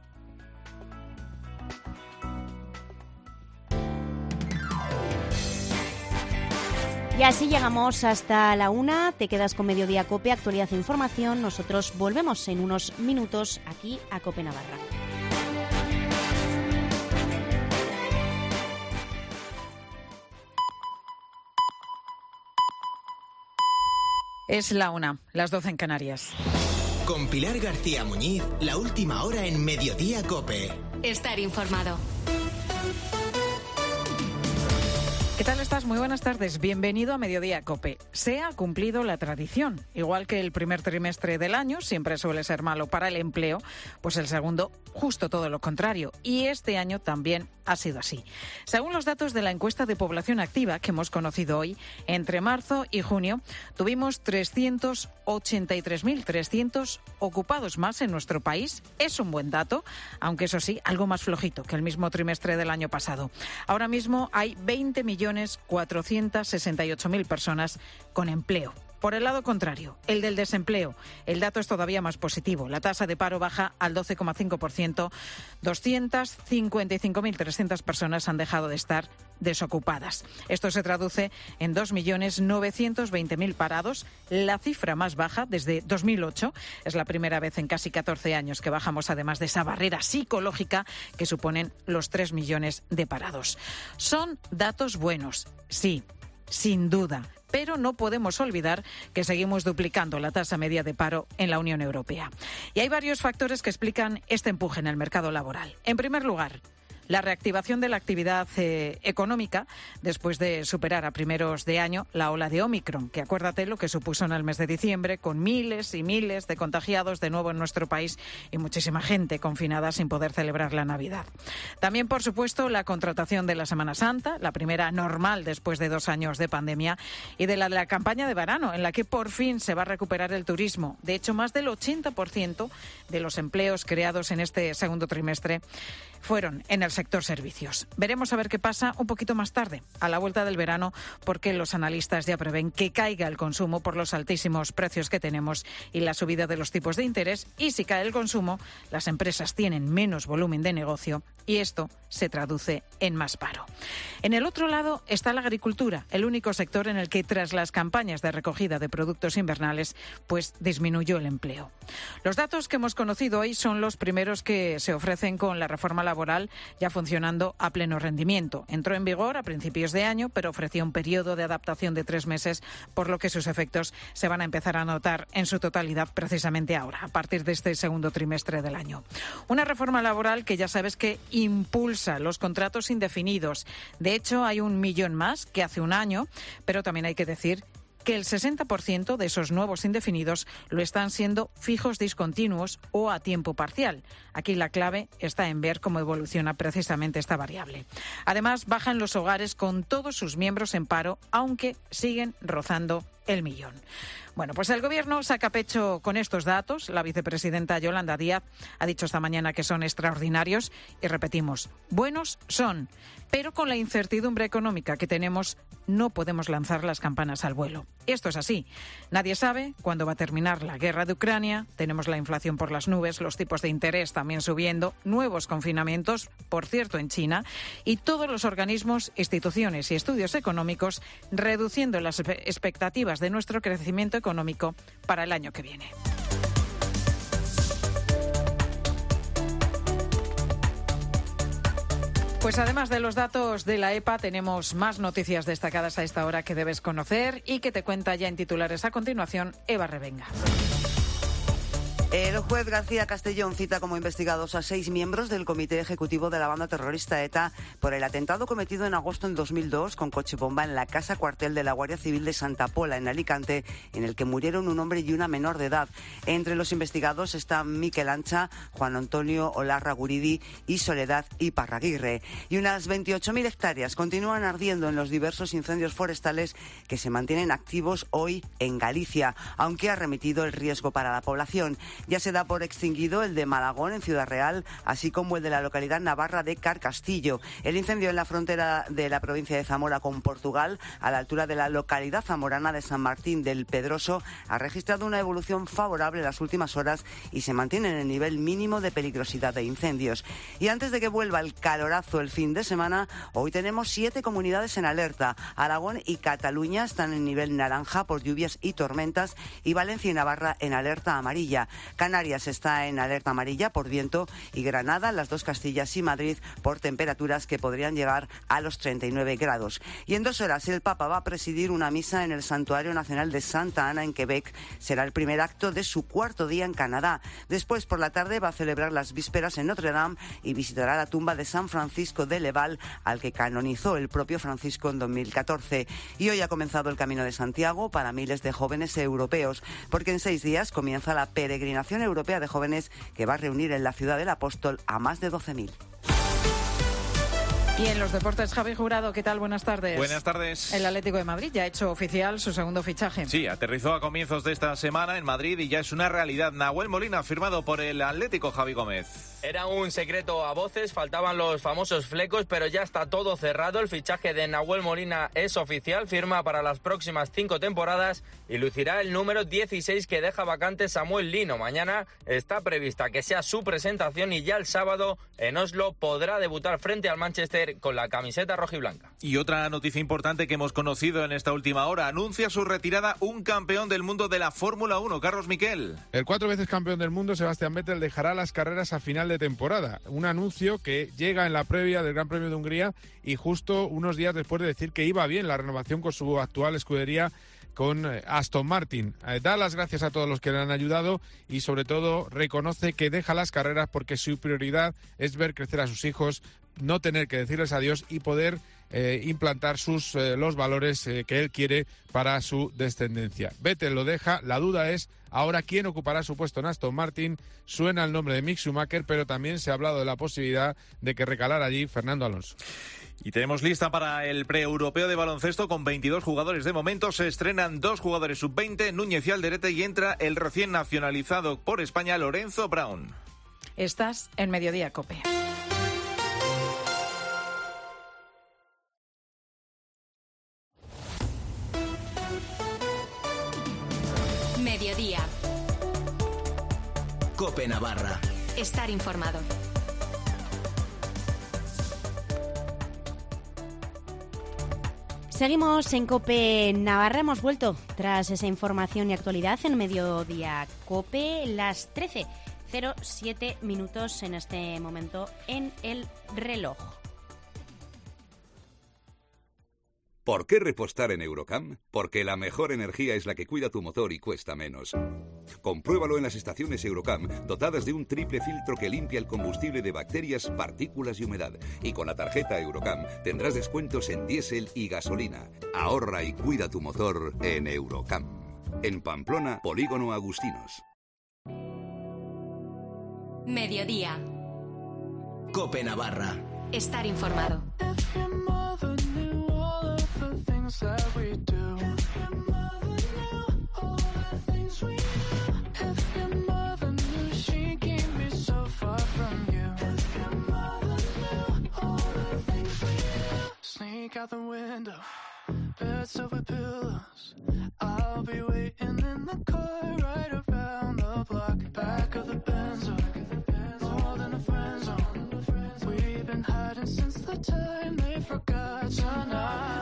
Y así llegamos hasta la una, te quedas con Mediodía Cope, actualidad e información. Nosotros volvemos en unos minutos aquí a Cope Navarra. Es la una, las doce en Canarias. Con Pilar García Muñiz, la última hora en Mediodía Cope. Estar informado. ¿Qué tal estás? Muy buenas tardes. Bienvenido a Mediodía Cope. Se ha cumplido la tradición. Igual que el primer trimestre del año siempre suele ser malo para el empleo, pues el segundo justo todo lo contrario. Y este año también ha sido así. Según los datos de la encuesta de población activa que hemos conocido hoy, entre marzo y junio tuvimos trescientos ochenta y tres mil trescientos ocupados más en nuestro país. Es un buen dato, aunque eso sí, algo más flojito que el mismo trimestre del año pasado. Ahora mismo hay veinte millones cuatrocientos sesenta y ocho mil personas con empleo. Por el lado contrario, el del desempleo, el dato es todavía más positivo. La tasa de paro baja al doce coma cinco por ciento. doscientas cincuenta y cinco mil trescientas personas han dejado de estar desocupadas. Esto se traduce en dos millones novecientos veinte mil parados, la cifra más baja desde dos mil ocho. Es la primera vez en casi catorce años que bajamos, además de esa barrera psicológica que suponen los tres millones de parados. Son datos buenos, sí, sin duda. Pero no podemos olvidar que seguimos duplicando la tasa media de paro en la Unión Europea. Y hay varios factores que explican este empuje en el mercado laboral. En primer lugar, la reactivación de la actividad eh, económica después de superar a primeros de año la ola de Ómicron, que acuérdate lo que supuso en el mes de diciembre, con miles y miles de contagiados de nuevo en nuestro país y muchísima gente confinada sin poder celebrar la Navidad. También, por supuesto, la contratación de la Semana Santa, la primera normal después de dos años de pandemia, y de la de la campaña de verano, en la que por fin se va a recuperar el turismo. De hecho, más del ochenta por ciento de los empleos creados en este segundo trimestre fueron en el sector servicios. Veremos a ver qué pasa un poquito más tarde, a la vuelta del verano, porque los analistas ya prevén que caiga el consumo por los altísimos precios que tenemos y la subida de los tipos de interés. Y si cae el consumo, las empresas tienen menos volumen de negocio y esto se traduce en más paro. En el otro lado está la agricultura, el único sector en el que tras las campañas de recogida de productos invernales, pues disminuyó el empleo. Los datos que hemos conocido hoy son los primeros que se ofrecen con la reforma laboral ya funcionando a pleno rendimiento. Entró en vigor a principios de año, pero ofrecía un periodo de adaptación de tres meses, por lo que sus efectos se van a empezar a notar en su totalidad precisamente ahora, a partir de este segundo trimestre del año. Una reforma laboral que ya sabes que impulsa los contratos indefinidos. De hecho, hay un millón más que hace un año, pero también hay que decir que el sesenta por ciento de esos nuevos indefinidos lo están siendo fijos discontinuos o a tiempo parcial. Aquí la clave está en ver cómo evoluciona precisamente esta variable. Además, bajan los hogares con todos sus miembros en paro, aunque siguen rozando el millón. Bueno, pues el Gobierno saca pecho con estos datos. La vicepresidenta Yolanda Díaz ha dicho esta mañana que son extraordinarios y repetimos, buenos son, pero con la incertidumbre económica que tenemos no podemos lanzar las campanas al vuelo. Esto es así. Nadie sabe cuándo va a terminar la guerra de Ucrania, tenemos la inflación por las nubes, los tipos de interés también subiendo, nuevos confinamientos, por cierto, en China, y todos los organismos, instituciones y estudios económicos reduciendo las expectativas de nuestro crecimiento económico para el año que viene. Pues además de los datos de la E P A, tenemos más noticias destacadas a esta hora que debes conocer y que te cuenta ya en titulares a continuación Eva Revenga. El juez García Castellón cita como investigados a seis miembros del comité ejecutivo de la banda terrorista ETA por el atentado cometido en agosto de dos mil dos con coche bomba en la casa cuartel de la Guardia Civil de Santa Pola, en Alicante, en el que murieron un hombre y una menor de edad. Entre los investigados están Miquel Ancha, Juan Antonio Olarra Guridi y Soledad Iparraguirre. Y unas veintiocho mil hectáreas continúan ardiendo en los diversos incendios forestales que se mantienen activos hoy en Galicia, aunque ha remitido el riesgo para la población. Ya se da por extinguido el de Malagón, en Ciudad Real, así como el de la localidad navarra de Carcastillo. El incendio en la frontera de la provincia de Zamora con Portugal, a la altura de la localidad zamorana de San Martín del Pedroso, ha registrado una evolución favorable en las últimas horas y se mantiene en el nivel mínimo de peligrosidad de incendios. Y antes de que vuelva el calorazo el fin de semana, hoy tenemos siete comunidades en alerta. Aragón y Cataluña están en nivel naranja por lluvias y tormentas, y Valencia y Navarra en alerta amarilla. Canarias está en alerta amarilla por viento y Granada, las dos Castillas y Madrid por temperaturas que podrían llegar a los treinta y nueve grados. Y en dos horas el Papa va a presidir una misa en el Santuario Nacional de Santa Ana en Quebec. Será el primer acto de su cuarto día en Canadá. Después, por la tarde, va a celebrar las vísperas en Notre Dame y visitará la tumba de San Francisco de Leval, al que canonizó el propio Francisco en dos mil catorce. Y hoy ha comenzado el Camino de Santiago para miles de jóvenes europeos, porque en seis días comienza la peregrinación Europea de Jóvenes, que va a reunir en la ciudad del Apóstol a más de doce mil. Y en los deportes, Javi Jurado, ¿qué tal? Buenas tardes. Buenas tardes. El Atlético de Madrid ya ha hecho oficial su segundo fichaje. Sí, aterrizó a comienzos de esta semana en Madrid y ya es una realidad. Nahuel Molina, firmado por el Atlético, Javi Gómez. Era un secreto a voces, faltaban los famosos flecos, pero ya está todo cerrado. El fichaje de Nahuel Molina es oficial, firma para las próximas cinco temporadas y lucirá el número dieciséis que deja vacante Samuel Lino. Mañana está prevista que sea su presentación y ya el sábado en Oslo podrá debutar frente al Manchester con la camiseta rojiblanca. Y otra noticia importante que hemos conocido en esta última hora, anuncia su retirada un campeón del mundo de la Fórmula uno, Carlos Miquel. El cuatro veces campeón del mundo, Sebastián Vettel, dejará las carreras a final de temporada. Un anuncio que llega en la previa del Gran Premio de Hungría y justo unos días después de decir que iba bien la renovación con su actual escudería, con Aston Martin. Eh, da las gracias a todos los que le han ayudado y sobre todo reconoce que deja las carreras porque su prioridad es ver crecer a sus hijos, no tener que decirles adiós y poder eh, implantar sus eh, los valores eh, que él quiere para su descendencia. Vettel lo deja, la duda es ahora quién ocupará su puesto en Aston Martin. Suena el nombre de Mick Schumacher, pero también se ha hablado de la posibilidad de que recalara allí Fernando Alonso. Y tenemos lista para el pre-europeo de baloncesto con veintidós jugadores de momento. Se estrenan dos jugadores sub veinte, Núñez y Alderete, y entra el recién nacionalizado por España, Lorenzo Brown. Estás en Mediodía COPE. Mediodía. COPE Navarra. Estar informado. Seguimos en COPE Navarra, hemos vuelto tras esa información y actualidad en Mediodía COPE, las trece cero siete minutos en este momento en el reloj. ¿Por qué repostar en Eurocam? Porque la mejor energía es la que cuida tu motor y cuesta menos. Compruébalo en las estaciones Eurocam, dotadas de un triple filtro que limpia el combustible de bacterias, partículas y humedad. Y con la tarjeta Eurocam tendrás descuentos en diésel y gasolina. Ahorra y cuida tu motor en Eurocam. En Pamplona, Polígono Agustinos. Mediodía. COPE Navarra. Estar informado. That we do. If your mother knew all the things we know. If your mother knew she keep me so far from you. If your mother knew all the things we know. Sneak out the window, beds over pillows. I'll be waiting in the car right around the block. Back of the Benzo, more than a friend zone. We've been hiding since the time they forgot to know.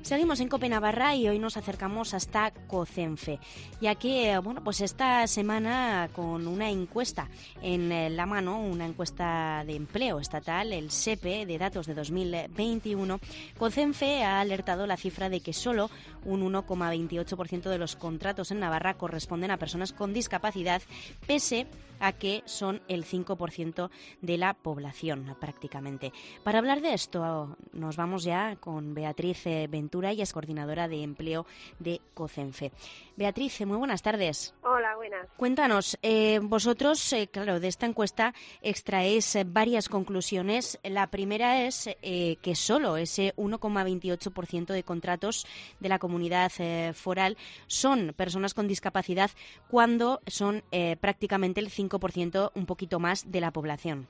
Seguimos en COPE Navarra y hoy nos acercamos hasta COCENFE, ya que, bueno, pues esta semana con una encuesta en la mano, una encuesta de empleo estatal, el SEPE, de datos de dos mil veintiuno, COCENFE ha alertado la cifra de que solo un uno coma veintiocho por ciento de los contratos en Navarra corresponden a personas con discapacidad, pese a que son el cinco por ciento de la población prácticamente. Para hablar de esto nos vamos ya con Beatriz Ventura, ella es coordinadora de empleo de COCENFE. Beatriz, muy buenas tardes. Hola, buenas. Cuéntanos, eh, vosotros, eh, claro, de esta encuesta extraéis eh, varias conclusiones. La primera es eh, que solo ese uno coma veintiocho por ciento de contratos de la comunidad eh, foral son personas con discapacidad, cuando son eh, prácticamente el cinco por ciento, un poquito más, de la población.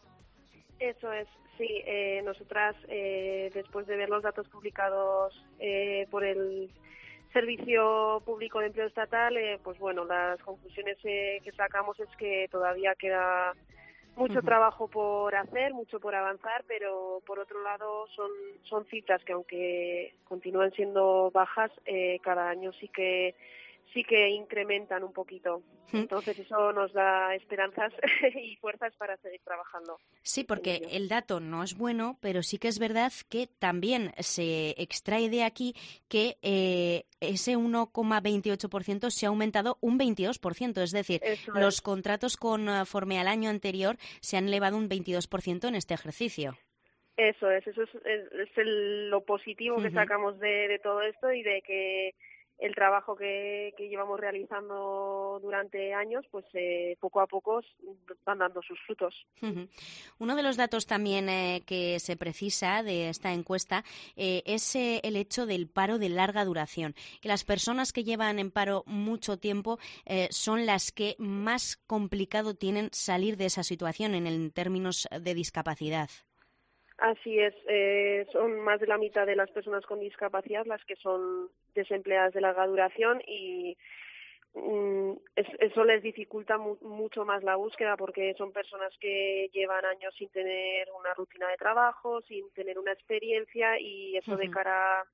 Eso es, sí. Eh, nosotras, eh, después de ver los datos publicados eh, por el Servicio Público de Empleo Estatal, eh, pues bueno, las conclusiones eh, que sacamos es que todavía queda mucho uh-huh. trabajo por hacer, mucho por avanzar, pero por otro lado son, son cifras que, aunque continúan siendo bajas, eh, cada año sí que sí que incrementan un poquito. Entonces eso nos da esperanzas y fuerzas para seguir trabajando. Sí, porque el dato no es bueno, pero sí que es verdad que también se extrae de aquí que eh, ese uno coma veintiocho por ciento se ha aumentado un veintidós por ciento. Es decir, eso los es. contratos conforme al año anterior se han elevado un veintidós por ciento en este ejercicio. Eso es, eso es, es el, lo positivo uh-huh. que sacamos de, de todo esto, y de que el trabajo que, que llevamos realizando durante años, pues eh, poco a poco van dando sus frutos. Uh-huh. Uno de los datos también eh, que se precisa de esta encuesta eh, es eh, el hecho del paro de larga duración. Que las personas que llevan en paro mucho tiempo eh, son las que más complicado tienen salir de esa situación en, en términos de discapacidad. Así es, eh, son más de la mitad de las personas con discapacidad las que son desempleadas de larga duración, y mm, es, eso les dificulta mu- mucho más la búsqueda, porque son personas que llevan años sin tener una rutina de trabajo, sin tener una experiencia, y eso uh-huh. de cara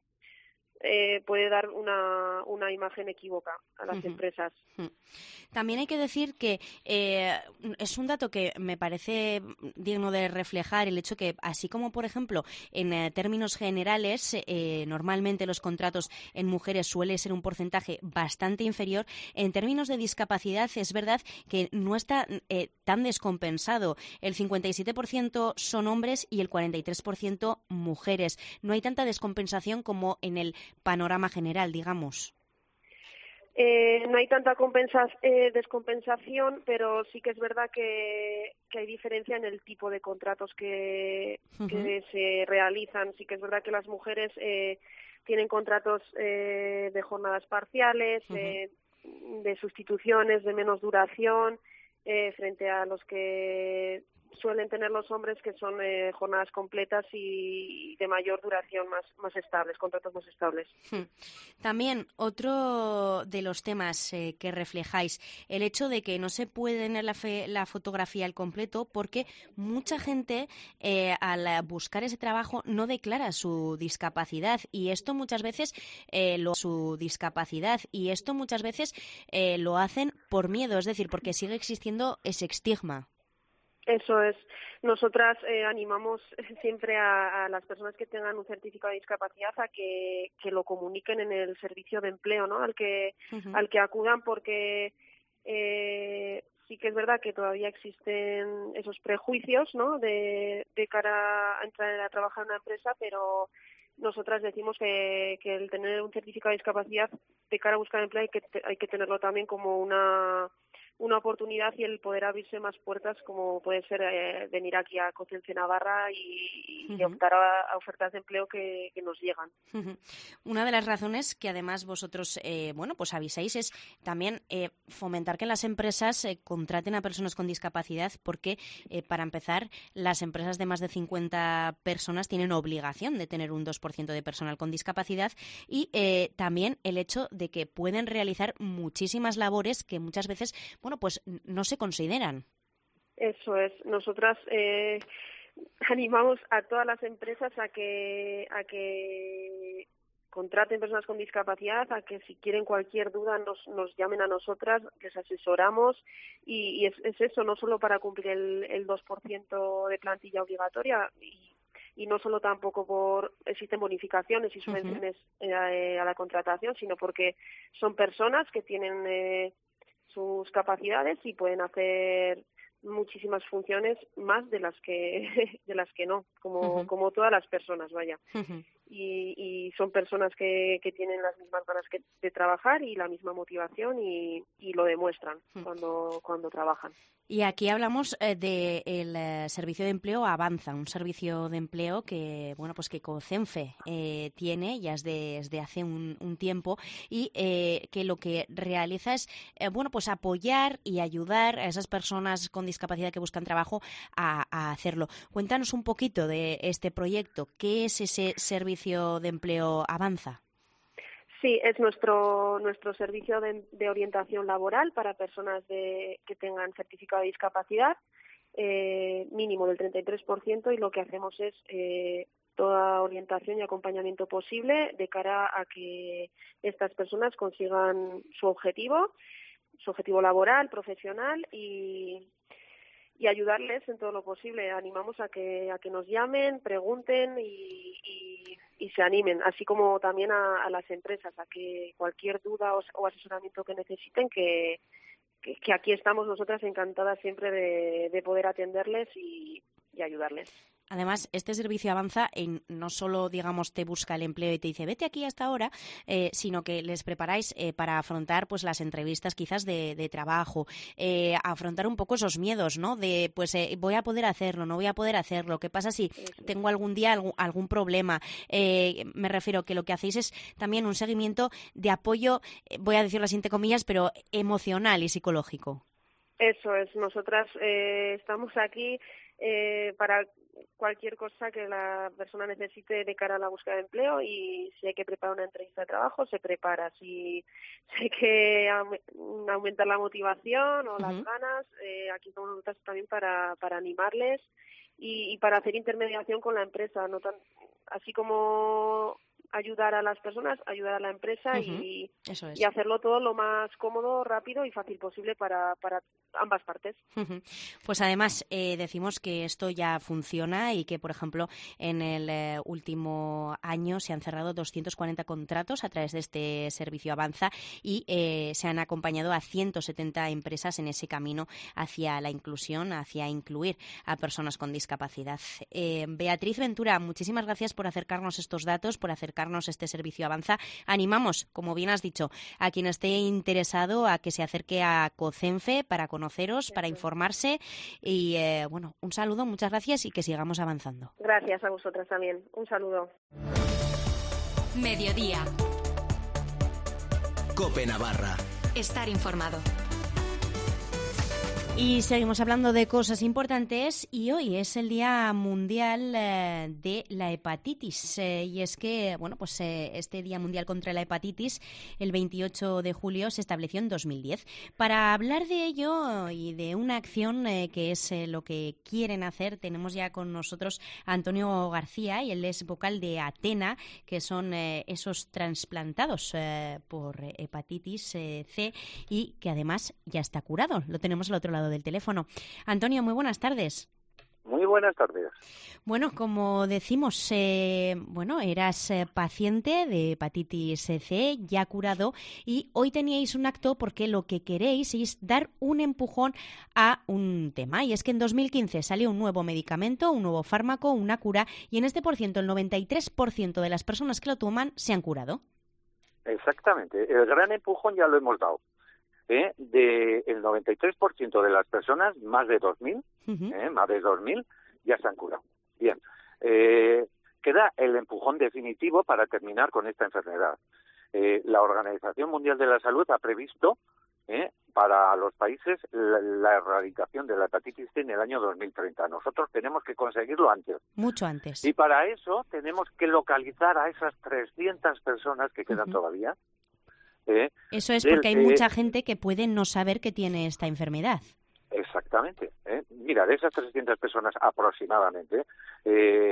eh, puede dar una, una imagen equívoca a las uh-huh. empresas. Uh-huh. También hay que decir que eh, es un dato que me parece digno de reflejar el hecho que, así como, por ejemplo, en eh, términos generales, eh, normalmente los contratos en mujeres suele ser un porcentaje bastante inferior, en términos de discapacidad es verdad que no está eh, tan descompensado. El cincuenta y siete por ciento son hombres y el cuarenta y tres por ciento mujeres. No hay tanta descompensación como en el panorama general, digamos. Eh, no hay tanta compensa- eh, descompensación, pero sí que es verdad que, que hay diferencia en el tipo de contratos que, uh-huh. que se realizan. Sí que es verdad que las mujeres eh, tienen contratos eh, de jornadas parciales, uh-huh. eh, de sustituciones de menos duración, eh, frente a los que suelen tener los hombres, que son eh, jornadas completas y de mayor duración, más, más estables, contratos más estables. También otro de los temas eh, que reflejáis, el hecho de que no se puede tener la, fe, la fotografía al completo, porque mucha gente eh, al buscar ese trabajo no declara su discapacidad, y esto muchas veces eh, lo, su discapacidad y esto muchas veces eh, lo hacen por miedo, es decir, porque sigue existiendo ese estigma. Eso es. Nosotras eh, animamos siempre a, a las personas que tengan un certificado de discapacidad a que, que lo comuniquen en el servicio de empleo, ¿no? Al que uh-huh. al que acudan, porque eh, sí que es verdad que todavía existen esos prejuicios, ¿no? De, de cara a entrar a trabajar en una empresa, pero nosotras decimos que, que el tener un certificado de discapacidad de cara a buscar empleo hay que hay que tenerlo también como una una oportunidad, y el poder abrirse más puertas, como puede ser eh, venir aquí a COCENFE Navarra y, y uh-huh. optar a, a ofertas de empleo que, que nos llegan. Uh-huh. Una de las razones que además vosotros eh, bueno, pues avisáis es también eh, fomentar que las empresas eh, contraten a personas con discapacidad, porque eh, para empezar, las empresas de más de cincuenta personas tienen obligación de tener un dos por ciento de personal con discapacidad, y eh, también el hecho de que pueden realizar muchísimas labores que muchas veces bueno, pues no se consideran. Eso es. Nosotras eh, animamos a todas las empresas a que a que contraten personas con discapacidad, a que si quieren cualquier duda nos, nos llamen a nosotras, les asesoramos y, y es, es eso, no solo para cumplir el, el dos por ciento de plantilla obligatoria y, y no solo tampoco por existen bonificaciones y subvenciones uh-huh. eh, a la contratación, sino porque son personas que tienen eh, sus capacidades y pueden hacer muchísimas funciones más de las que de las que no, como uh-huh. como todas las personas, vaya. Uh-huh. Y, y son personas que, que tienen las mismas ganas que, de trabajar y la misma motivación y, y lo demuestran uh-huh. cuando cuando trabajan. Y aquí hablamos eh, del eh, servicio de empleo Avanza, un servicio de empleo que bueno pues que COCENFE eh, tiene ya desde, desde hace un, un tiempo y eh, que lo que realiza es eh, bueno pues apoyar y ayudar a esas personas con discapacidad que buscan trabajo a, a hacerlo. Cuéntanos un poquito de este proyecto. ¿Qué es ese servicio de empleo Avanza? Sí, es nuestro nuestro servicio de, de orientación laboral para personas de, que tengan certificado de discapacidad, eh, mínimo del treinta y tres por ciento, y lo que hacemos es eh, toda orientación y acompañamiento posible de cara a que estas personas consigan su objetivo, su objetivo laboral, profesional y y ayudarles en todo lo posible. Animamos a que a que nos llamen, pregunten y, y, y se animen, así como también a, a las empresas, a que cualquier duda o, o asesoramiento que necesiten, que, que, que aquí estamos nosotras encantadas siempre de, de poder atenderles y, y ayudarles. Además, este servicio Avanza en no solo, digamos, te busca el empleo y te dice vete aquí hasta ahora, eh, sino que les preparáis eh, para afrontar pues las entrevistas quizás de, de trabajo, eh, afrontar un poco esos miedos, ¿no? De pues eh, voy a poder hacerlo, no voy a poder hacerlo, ¿qué pasa si tengo algún día algún, algún problema? Eh, me refiero que lo que hacéis es también un seguimiento de apoyo, eh, voy a decirlo así entre comillas, pero emocional y psicológico. Eso es, nosotras eh, estamos aquí eh, para cualquier cosa que la persona necesite de cara a la búsqueda de empleo, y si hay que preparar una entrevista de trabajo, se prepara. Si, si hay que aumentar la motivación o uh-huh. las ganas, eh, aquí estamos nosotros también para, para animarles y, y para hacer intermediación con la empresa, no tan, así como ayudar a las personas, ayudar a la empresa uh-huh. y, Eso es. y hacerlo todo lo más cómodo, rápido y fácil posible para, para ambas partes. Uh-huh. Pues además eh, decimos que esto ya funciona y que, por ejemplo, en el eh, último año se han cerrado doscientos cuarenta contratos a través de este servicio Avanza y eh, se han acompañado a ciento setenta empresas en ese camino hacia la inclusión, hacia incluir a personas con discapacidad. Eh, Beatriz Ventura, muchísimas gracias por acercarnos estos datos, por acercarnos este servicio Avanza. Animamos, como bien has dicho, a quien esté interesado a que se acerque a COCENFE para conoceros, para informarse y, eh, bueno, un saludo, muchas gracias y que sigamos avanzando. Gracias a vosotras también. Un saludo. Mediodía. COPE Navarra. Estar informado. Y seguimos hablando de cosas importantes y hoy es el Día Mundial eh, de la Hepatitis eh, y es que, bueno, pues eh, este Día Mundial contra la Hepatitis, el veintiocho de julio, se estableció en dos mil diez. Para hablar de ello y de una acción eh, que es eh, lo que quieren hacer, tenemos ya con nosotros a Antonio García, y él es vocal de Atena, que son eh, esos trasplantados eh, por hepatitis eh, C y que además ya está curado. Lo tenemos al otro lado del teléfono. Antonio, muy buenas tardes. Muy buenas tardes. Bueno, como decimos, eh, bueno, eras eh, paciente de hepatitis C, ya curado, y hoy teníais un acto porque lo que queréis es dar un empujón a un tema, y es que en dos mil quince salió un nuevo medicamento, un nuevo fármaco, una cura, y en este por ciento, el noventa y tres por ciento de las personas que lo toman se han curado. Exactamente. El gran empujón ya lo hemos dado. ¿Eh? De el noventa y tres por ciento de las personas, más de dos mil, uh-huh. ¿eh? más de dos mil, ya se han curado. Bien, eh, queda el empujón definitivo para terminar con esta enfermedad. Eh, la Organización Mundial de la Salud ha previsto ¿eh? para los países la, la erradicación de la hepatitis C en el año dos mil treinta. Nosotros tenemos que conseguirlo antes. Mucho antes. Y para eso tenemos que localizar a esas trescientas personas que quedan uh-huh. todavía. Eh, Eso es del, porque hay eh, mucha gente que puede no saber que tiene esta enfermedad. Exactamente. Eh. Mira, de esas trescientas personas aproximadamente, eh,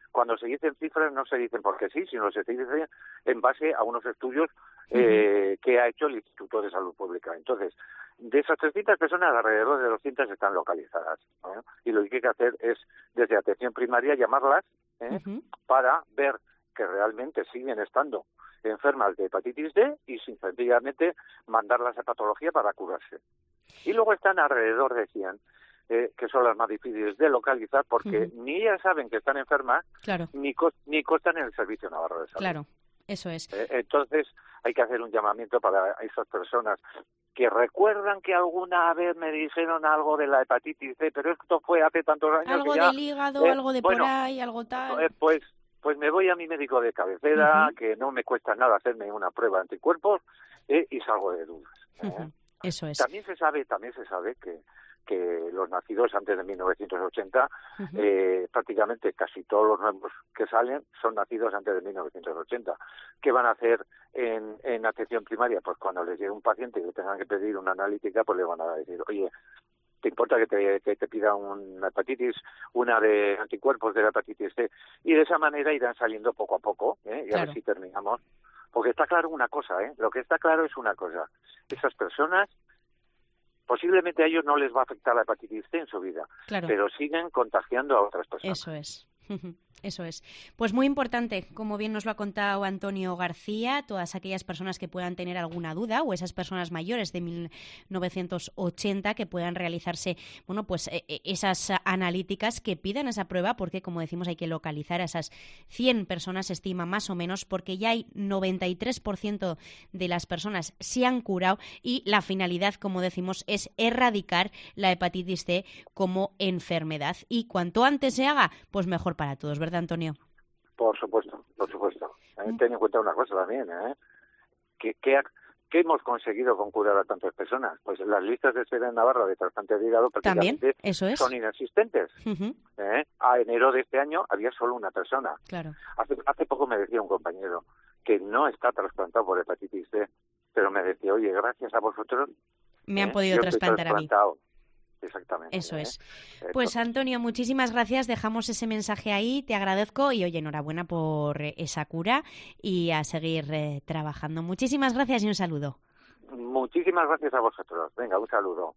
cuando se dicen cifras no se dicen porque sí, sino se dicen en base a unos estudios eh, uh-huh. que ha hecho el Instituto de Salud Pública. Entonces, de esas trescientas personas, alrededor de doscientas están localizadas, ¿eh? Y lo que hay que hacer es, desde atención primaria, llamarlas ¿eh? uh-huh. para ver que realmente siguen estando enfermas de hepatitis D y sencillamente mandarlas a patología para curarse. Y luego están alrededor de cien, eh, que son las más difíciles de localizar porque uh-huh. ni ellas saben que están enfermas, claro. ni, co- ni costan en el Servicio Navarro de Salud. Claro, eso es. Eh, entonces hay que hacer un llamamiento para esas personas que recuerdan que alguna vez me dijeron algo de la hepatitis C, pero esto fue hace tantos años algo que ya... del hígado, eh, algo de bueno, por ahí, algo tal... Eh, pues... Pues me voy a mi médico de cabecera, uh-huh. que no me cuesta nada hacerme una prueba de anticuerpos eh, y salgo de dudas. ¿eh? Uh-huh. Eso es. También se sabe, también se sabe que que los nacidos antes de mil novecientos ochenta, uh-huh. eh, prácticamente casi todos los nuevos que salen son nacidos antes de mil novecientos ochenta. ¿Qué van a hacer en, en atención primaria? Pues cuando les llegue un paciente y le tengan que pedir una analítica, pues le van a decir, oye, ¿te importa que te, que te pida una hepatitis, una de anticuerpos de la hepatitis C? Y de esa manera irán saliendo poco a poco, ¿eh? Y claro. a ver si terminamos. Porque está claro una cosa, ¿eh? Lo que está claro es una cosa. Esas personas, posiblemente a ellos no les va a afectar la hepatitis C en su vida, claro. pero siguen contagiando a otras personas. Eso es. Eso es. Pues muy importante, como bien nos lo ha contado Antonio García, todas aquellas personas que puedan tener alguna duda o esas personas mayores de mil novecientos ochenta que puedan realizarse, bueno, pues eh, esas analíticas que pidan esa prueba, porque como decimos hay que localizar a esas cien personas, se estima más o menos, porque ya hay noventa y tres por ciento de las personas se han curado y la finalidad, como decimos, es erradicar la hepatitis C como enfermedad. Y cuanto antes se haga, pues mejor para todos, ¿verdad, Antonio? Por supuesto, por supuesto. Eh, ten en cuenta una cosa también, ¿eh? ¿Qué, qué, qué hemos conseguido con curar a tantas personas? Pues las listas de espera en Navarra de trasplante de hígado prácticamente eso es. son inexistentes. Uh-huh. ¿Eh? A enero de este año había solo una persona. Claro. Hace, hace poco me decía un compañero que no está trasplantado por hepatitis C, pero me decía, oye, gracias a vosotros me han ¿eh? podido Yo trasplantar a mí. Exactamente. Eso ¿eh? es. Pues Antonio, muchísimas gracias. Dejamos ese mensaje ahí. Te agradezco y oye, enhorabuena por esa cura y a seguir eh, trabajando. Muchísimas gracias y un saludo. Muchísimas gracias a vosotros. Venga, un saludo.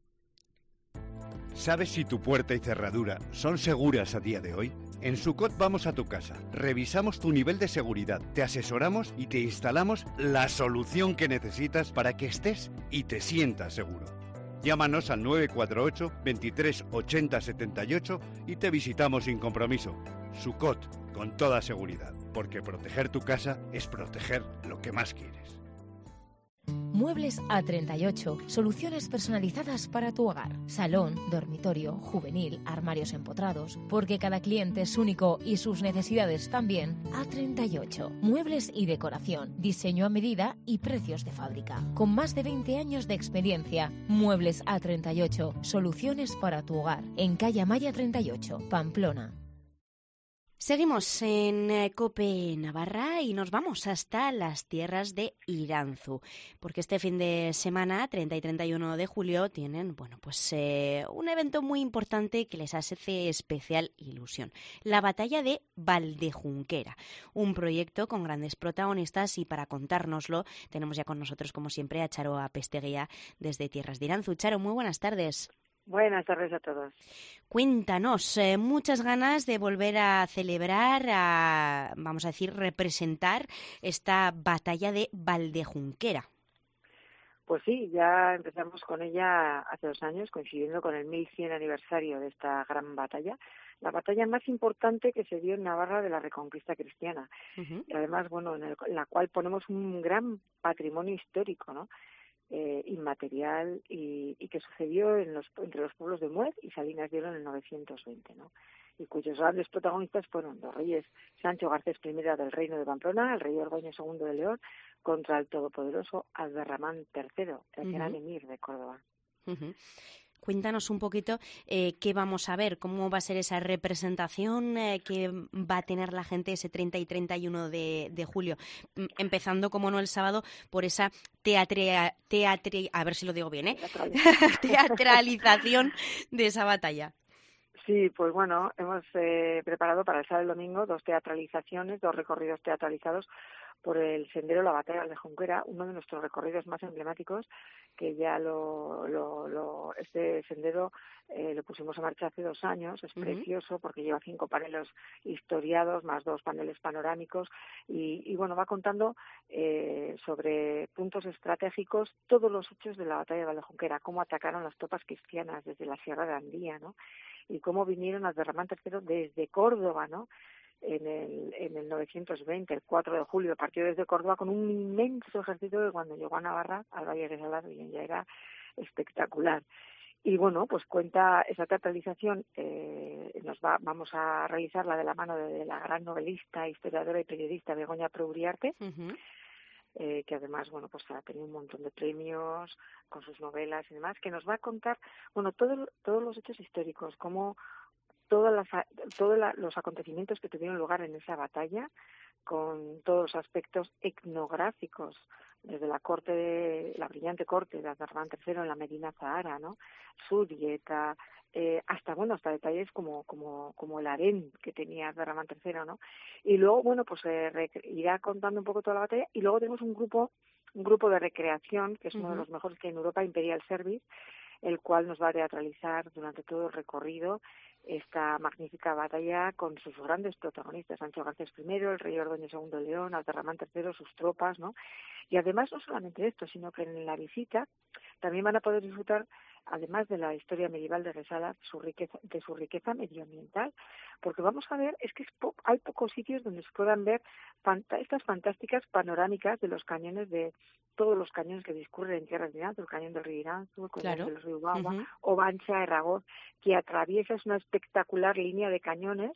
¿Sabes si tu puerta y cerradura son seguras a día de hoy? En Sucot vamos a tu casa, revisamos tu nivel de seguridad, te asesoramos y te instalamos la solución que necesitas para que estés y te sientas seguro. Llámanos al nueve cuatro ocho, veintitrés, ochenta, setenta y ocho y te visitamos sin compromiso. Sucot, con toda seguridad, porque proteger tu casa es proteger lo que más quieres. Muebles A treinta y ocho, soluciones personalizadas para tu hogar. Salón, dormitorio, juvenil, armarios empotrados, porque cada cliente es único y sus necesidades también. A treinta y ocho, muebles y decoración, diseño a medida y precios de fábrica. Con más de veinte años de experiencia, Muebles A treinta y ocho, soluciones para tu hogar. En calle Amaya treinta y ocho, Pamplona. Seguimos en eh, COPE Navarra y nos vamos hasta las tierras de Iranzu, porque este fin de semana, treinta y treinta y uno de julio, tienen bueno pues eh, un evento muy importante que les hace especial ilusión, la batalla de Valdejunquera, un proyecto con grandes protagonistas y para contárnoslo tenemos ya con nosotros, como siempre, a Charo Apesteguía desde Tierras de Iranzu. Charo, muy buenas tardes. Buenas tardes a todos. Cuéntanos, eh, muchas ganas de volver a celebrar, a, vamos a decir, representar esta batalla de Valdejunquera. Pues sí, ya empezamos con ella hace dos años, coincidiendo con el mil cien aniversario de esta gran batalla, la batalla más importante que se dio en Navarra de la Reconquista cristiana. Uh-huh. Y además, bueno, en, el, en la cual ponemos un gran patrimonio histórico, ¿no? Eh, inmaterial y, y que sucedió en los, entre los pueblos de Muez y Salinas de Oro en el novecientos veinte, ¿no? Y cuyos grandes protagonistas fueron los reyes Sancho Garcés primero del Reino de Pamplona, el rey Ordoño segundo de León, contra el todopoderoso Abderramán tercero, el uh-huh. gran emir de Córdoba. Uh-huh. Cuéntanos un poquito eh, qué vamos a ver, cómo va a ser esa representación eh, que va a tener la gente ese treinta y treinta y uno de, de julio, empezando, como no, el sábado por esa teatrea, teatre, a ver si lo digo bien, ¿eh? teatralización de esa batalla. Sí, pues bueno, hemos eh, preparado para el sábado y el domingo dos teatralizaciones, dos recorridos teatralizados por el sendero La Batalla de Junquera, uno de nuestros recorridos más emblemáticos, que ya lo, lo, lo este sendero eh, lo pusimos en marcha hace dos años. Es uh-huh. precioso porque lleva cinco paneles historiados más dos paneles panorámicos y, y bueno, va contando eh, sobre puntos estratégicos todos los hechos de la Batalla de Valdejunquera, cómo atacaron las tropas cristianas desde la Sierra de Andía, ¿no? Y cómo vinieron a Derramán tercero desde Córdoba, ¿no? En el, en el novecientos veinte, el cuatro de julio, partió desde Córdoba con un inmenso ejército que cuando llegó a Navarra, al Valle de Salado, ya era espectacular. Y bueno, pues cuenta esa teatralización, eh, nos va, vamos a realizarla de la mano de, de la gran novelista, historiadora y periodista Begoña Prouriarte, uh-huh. eh, que además, bueno, pues ha tenido un montón de premios con sus novelas y demás, que nos va a contar, bueno, todo, todos los hechos históricos, cómo todas las, todos la, los acontecimientos que tuvieron lugar en esa batalla, con todos los aspectos etnográficos, desde la corte de, la brillante corte de Abderramán tercero en la Medina Zahara, ¿no? Su dieta, eh, hasta bueno, hasta detalles como como como el harén que tenía Abderramán tercero, ¿no? Y luego, bueno, pues eh, rec- irá contando un poco toda la batalla, y luego tenemos un grupo un grupo de recreación, que es uno uh-huh. de los mejores que hay en Europa, Imperial Service, el cual nos va a teatralizar durante todo el recorrido esta magnífica batalla con sus grandes protagonistas, Sancho Garcés primero, el rey Ordoño segundo León, Abderramán tercero, sus tropas, ¿no? Y además no solamente esto, sino que en la visita también van a poder disfrutar, además de la historia medieval de Resala, su riqueza, de su riqueza medioambiental, porque vamos a ver, es que es po- hay pocos sitios donde se puedan ver fanta- estas fantásticas panorámicas de los cañones, de todos los cañones que discurren en tierras de Iranzu, el cañón del río Iranzu, el cañón claro. del río Bagua, uh-huh. Obancha, Erragoz, que atraviesa, es una espectacular línea de cañones,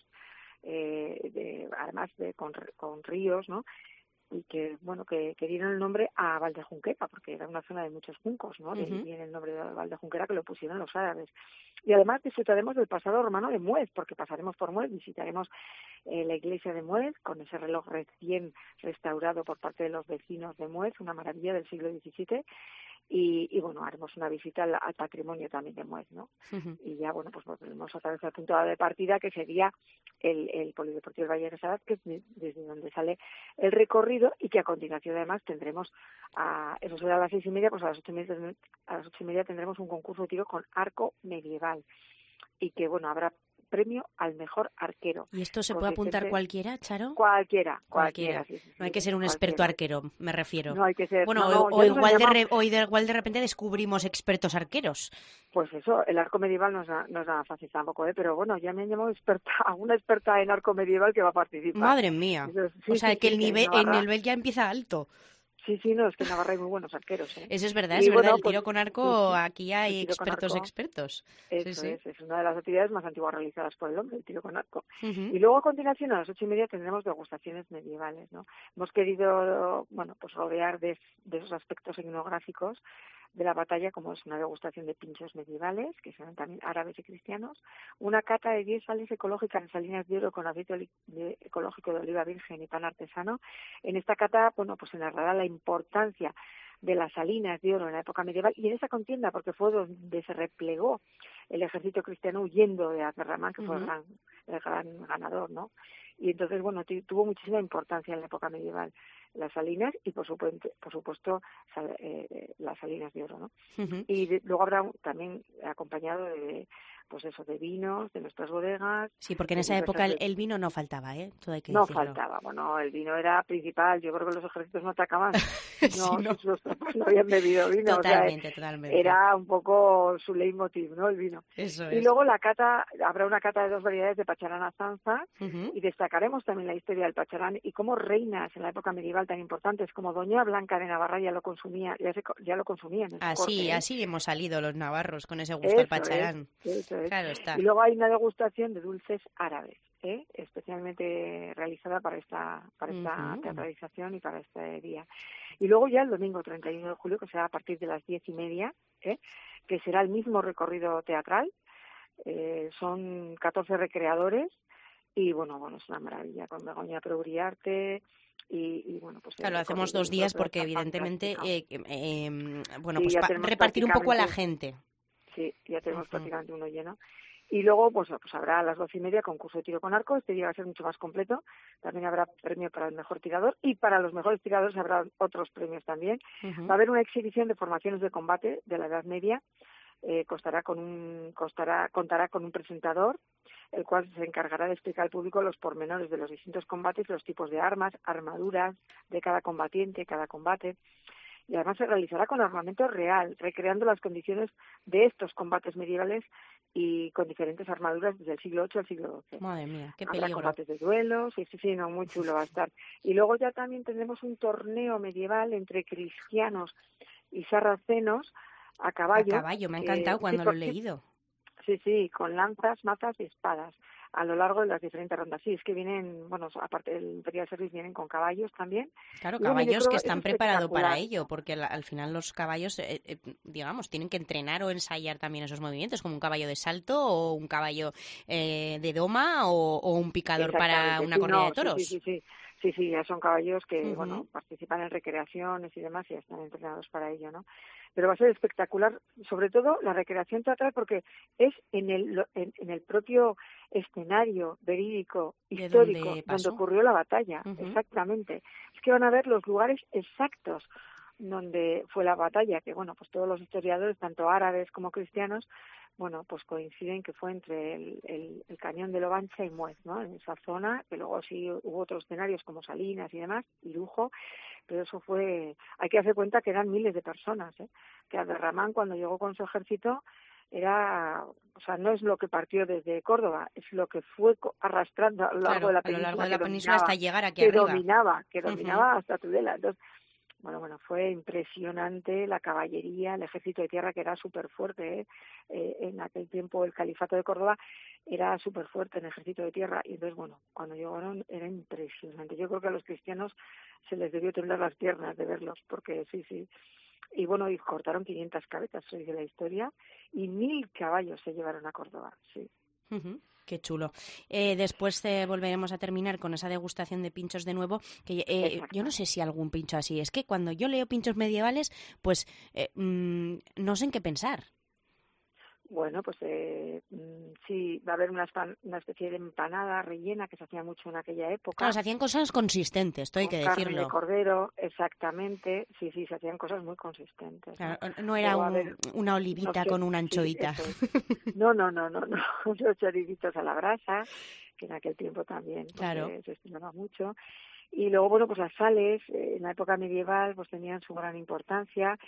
eh, de, además de con, con ríos, ¿no? Y que, bueno, que, que dieron el nombre a Valdejunquera, porque era una zona de muchos juncos, ¿no? De ahí uh-huh. viene el nombre de Valdejunquera, que lo pusieron los árabes. Y además disfrutaremos del pasado romano de Muez, porque pasaremos por Muez, visitaremos eh, la iglesia de Muez, con ese reloj recién restaurado por parte de los vecinos de Muez, una maravilla del siglo diecisiete, y, y bueno, haremos una visita al, al patrimonio también de Muez, ¿no? Uh-huh. Y ya, bueno, pues volvemos otra vez al punto de partida, que sería el, el Polideportivo del Valle de Salat, que es de, desde donde sale el recorrido, y que a continuación además tendremos, a, eso será a las seis y media, pues a las ocho y media, a las ocho y media tendremos un concurso de tiro con arco medieval, y que, bueno, habrá premio al mejor arquero. ¿Y esto se puede apuntar cualquiera, Charo? Cualquiera, cualquiera. cualquiera sí, sí, no hay que ser un cualquiera. experto arquero, me refiero. No hay que ser. Bueno, no, no, o, o, igual de llamo... re, o igual de repente descubrimos expertos arqueros. Pues eso, el arco medieval no es, no es nada fácil tampoco, ¿eh? Pero bueno, ya me han llamado experta, una experta en arco medieval que va a participar. Madre mía. Eso, sí, o sea, sí, que sí, el nivel, el nivel ya empieza alto. Sí, sí, no, es que en Navarra hay muy buenos arqueros, ¿eh? Eso es verdad, y es bueno, verdad, el pues, tiro con arco, sí, aquí hay expertos arco, expertos. Eso sí, sí. es, es una de las actividades más antiguas realizadas por el hombre, el tiro con arco. Uh-huh. Y luego a continuación, a las ocho y media, tendremos degustaciones medievales, ¿no? Hemos querido, bueno, pues rodear de, de esos aspectos etnográficos de la batalla, como es una degustación de pinchos medievales, que son también árabes y cristianos, una cata de diez sales ecológicas en salinas de oro con aceite oli- de, ecológico de oliva virgen y pan artesano. En esta cata, bueno, pues se narrará la importancia de las salinas de oro en la época medieval, y en esa contienda, porque fue donde se replegó el ejército cristiano huyendo de Abderramán, que uh-huh. fue el gran, el gran ganador, ¿no? Y entonces, bueno, t- tuvo muchísima importancia en la época medieval las salinas y, por supuesto, por supuesto sal, eh, las salinas de oro, ¿no? Uh-huh. Y de, luego habrá también acompañado de, pues eso, de vinos, de nuestras bodegas. Sí, porque en esa época el, el vino no faltaba, ¿eh? Todo hay que no decirlo. faltaba, bueno, el vino era principal. Yo creo que los ejércitos no atacaban, no, sí, no. Los tropas no habían bebido vino. Totalmente, o sea, totalmente. Era un poco su leitmotiv, ¿no? El vino. Eso y es. luego la cata, habrá una cata de dos variedades de pacharán a zanza, uh-huh. y destacaremos también la historia del pacharán y cómo reinas en la época medieval tan importantes como Doña Blanca de Navarra ya lo consumía, ya, se, ya lo consumían. En así, corte, ¿eh? así hemos salido los navarros con ese gusto eso al pacharán. Es, eso es. Claro está. Y luego hay una degustación de dulces árabes, ¿eh? especialmente realizada para esta para esta uh-huh. teatralización y para este día. Y luego ya el domingo treinta y uno de julio, que será a partir de las diez y media, ¿eh? que será el mismo recorrido teatral. Eh, son catorce recreadores y bueno, bueno, es una maravilla con Begoña Prouriarte. Y, y bueno, pues claro, lo hacemos dos días porque evidentemente eh, eh, bueno, sí, pues pa- repartir un poco a la gente. Sí, ya tenemos uh-huh. prácticamente uno lleno. Y luego, pues, pues habrá a las doce y media concurso de tiro con arco. Este día va a ser mucho más completo. También habrá premio para el mejor tirador y para los mejores tiradores habrá otros premios también. Uh-huh. Va a haber una exhibición de formaciones de combate de la Edad Media. Eh, costará con un, costará, contará con un presentador, el cual se encargará de explicar al público los pormenores de los distintos combates, los tipos de armas, armaduras de cada combatiente, cada combate. Y además se realizará con armamento real, recreando las condiciones de estos combates medievales y con diferentes armaduras desde el siglo ocho al siglo doce. Madre mía, qué Habrá peligro. combates de duelo, sí, sí, sí, no, muy chulo va a estar. Y luego ya también tendremos un torneo medieval entre cristianos y sarracenos a caballo. A caballo, me ha encantado eh, cuando sí, lo he porque- leído. Sí, sí, con lanzas, mazas y espadas a lo largo de las diferentes rondas. Sí, es que vienen, bueno, aparte del Imperial Service, vienen con caballos también. Claro, Y bueno, yo caballos creo que es están preparados para espectacular. ello, porque al, al final los caballos, eh, eh, digamos, tienen que entrenar o ensayar también esos movimientos, como un caballo de salto o un caballo eh, de doma o, o un picador para Exactamente, una sí, corrida no, de toros. Sí, sí, sí, sí, sí, sí, ya son caballos que, Ujú. bueno, participan en recreaciones y demás y ya están entrenados para ello, ¿no? Pero va a ser espectacular, sobre todo la recreación teatral, porque es en el, lo- en, en el propio escenario verídico, ¿De histórico, dónde donde pasó? ocurrió la batalla, Ujú. exactamente. Es que van a ver los lugares exactos donde fue la batalla, que bueno, pues todos los historiadores, tanto árabes como cristianos, bueno, pues coinciden que fue entre el, el, el cañón de Lobancha y Muez, ¿no? En esa zona, que luego sí hubo otros escenarios como Salinas y demás, y Lujo, pero eso fue, hay que hacer cuenta que eran miles de personas, ¿eh? Que Abderramán cuando llegó con su ejército era, o sea, no es lo que partió desde Córdoba, es lo que fue co- arrastrando a lo largo Claro, de la a lo península, largo de que la península dominaba, hasta llegar aquí que arriba. dominaba, que Ujú. dominaba hasta Tudela. Entonces, bueno, bueno, fue impresionante la caballería, el ejército de tierra que era súper fuerte, ¿eh? Eh, en aquel tiempo el califato de Córdoba era súper fuerte en el ejército de tierra y entonces, bueno, cuando llegaron era impresionante. Yo creo que a los cristianos se les debió temblar las piernas de verlos, porque sí, sí. Y bueno, y cortaron quinientas cabezas, soy de la historia, y mil caballos se llevaron a Córdoba, sí. Ujú. Qué chulo. Eh, después eh, volveremos a terminar con esa degustación de pinchos de nuevo, que eh, yo no sé si algún pincho así. Es que cuando yo leo pinchos medievales, pues eh, mm, no sé en qué pensar. Bueno, pues eh, mm, sí, va a haber una, espan- una especie de empanada rellena que se hacía mucho en aquella época. Claro, se hacían cosas consistentes, esto hay con que carne decirlo. de cordero, exactamente. Sí, sí, se hacían cosas muy consistentes. ¿no? Claro, no era Luego, a un- ver, una olivita no sé, con una sí, anchoita. eso es. No, no, no, no, no. Los choricitos a la brasa, que en aquel tiempo también pues, Claro. eh, se estimaba mucho. Y luego, bueno, pues las sales, eh, en la época medieval, pues tenían su gran importancia.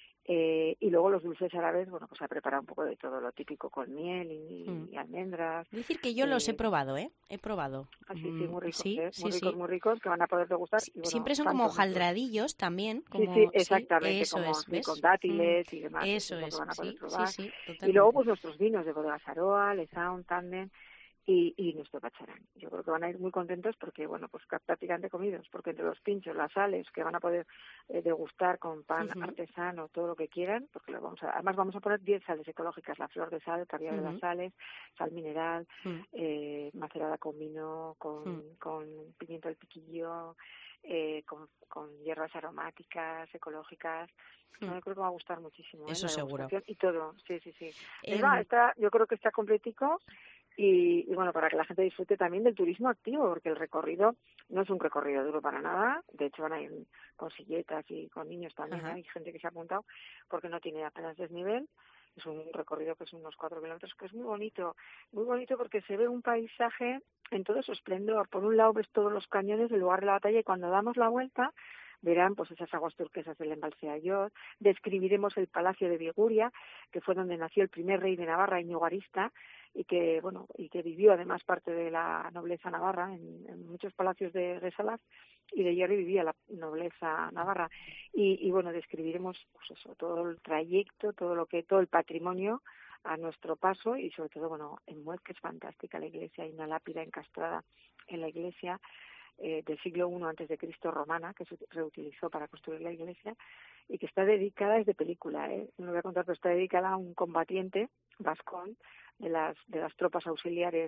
Eh, y luego los dulces árabes, bueno, pues se ha preparado un poco de todo lo típico con miel y, Mm. y almendras. Es decir, que yo los he eh, probado, ¿eh? He probado. Así, sí, muy ricos, Sí, ¿eh? sí, Muy ricos, sí. muy ricos, que van a poder degustar. Y, bueno, Siempre son tanto como nuestros- hojaldradillos también. Sí, Como, sí, exactamente, eso como es, sí, ¿ves? con dátiles Mm, y demás. Eso lo que es, van a poder sí, probar. sí, sí, Y totalmente. luego, pues nuestros vinos de Bodega Saroa, Lesaun, Tandem y, y nuestro Pacharán. Yo creo que van a ir muy contentos porque, bueno, pues ca- prácticamente comidos, porque entre los pinchos, las sales, que van a poder eh, degustar con pan Ujú. artesano, todo lo que quieran, porque lo vamos a, además vamos a poner diez sales ecológicas, la flor de sal, caviar de Ujú. las sales, sal mineral, Mm. eh, macerada con vino, con, Mm. con pimiento del piquillo, eh, con, con hierbas aromáticas, ecológicas. Mm. No, yo creo que va a gustar muchísimo. ¿eh? Eso La seguro. degustación y todo, sí, sí, sí. Em, Venga, está, yo creo que está completico y, y bueno, para que la gente disfrute también del turismo activo, porque el recorrido no es un recorrido duro para nada. De hecho, van a ir con silletas y con niños también. Ajá. Hay gente que se ha apuntado porque no tiene apenas desnivel. Es un recorrido que es unos cuatro kilómetros, que es muy bonito. Muy bonito porque se ve un paisaje en todo su esplendor. Por un lado ves todos los cañones del lugar de la batalla y cuando damos la vuelta verán pues esas aguas turquesas del embalse de Ayor. Describiremos el Palacio de Viguria, que fue donde nació el primer rey de Navarra, Íñigo Arista, y que bueno y que vivió además parte de la nobleza navarra en, en muchos palacios de Resalas, y de allí vivía la nobleza navarra. Y, y bueno, describiremos pues eso, todo el trayecto, todo lo que todo el patrimonio a nuestro paso, y sobre todo, bueno, en Muez, que es fantástica la iglesia, hay una lápida encastrada en la iglesia eh, del siglo primero antes de Cristo romana, que se reutilizó para construir la iglesia, y que está dedicada, es de película, ¿eh? No lo voy a contar, pero está dedicada a un combatiente vascón de las, de las tropas auxiliares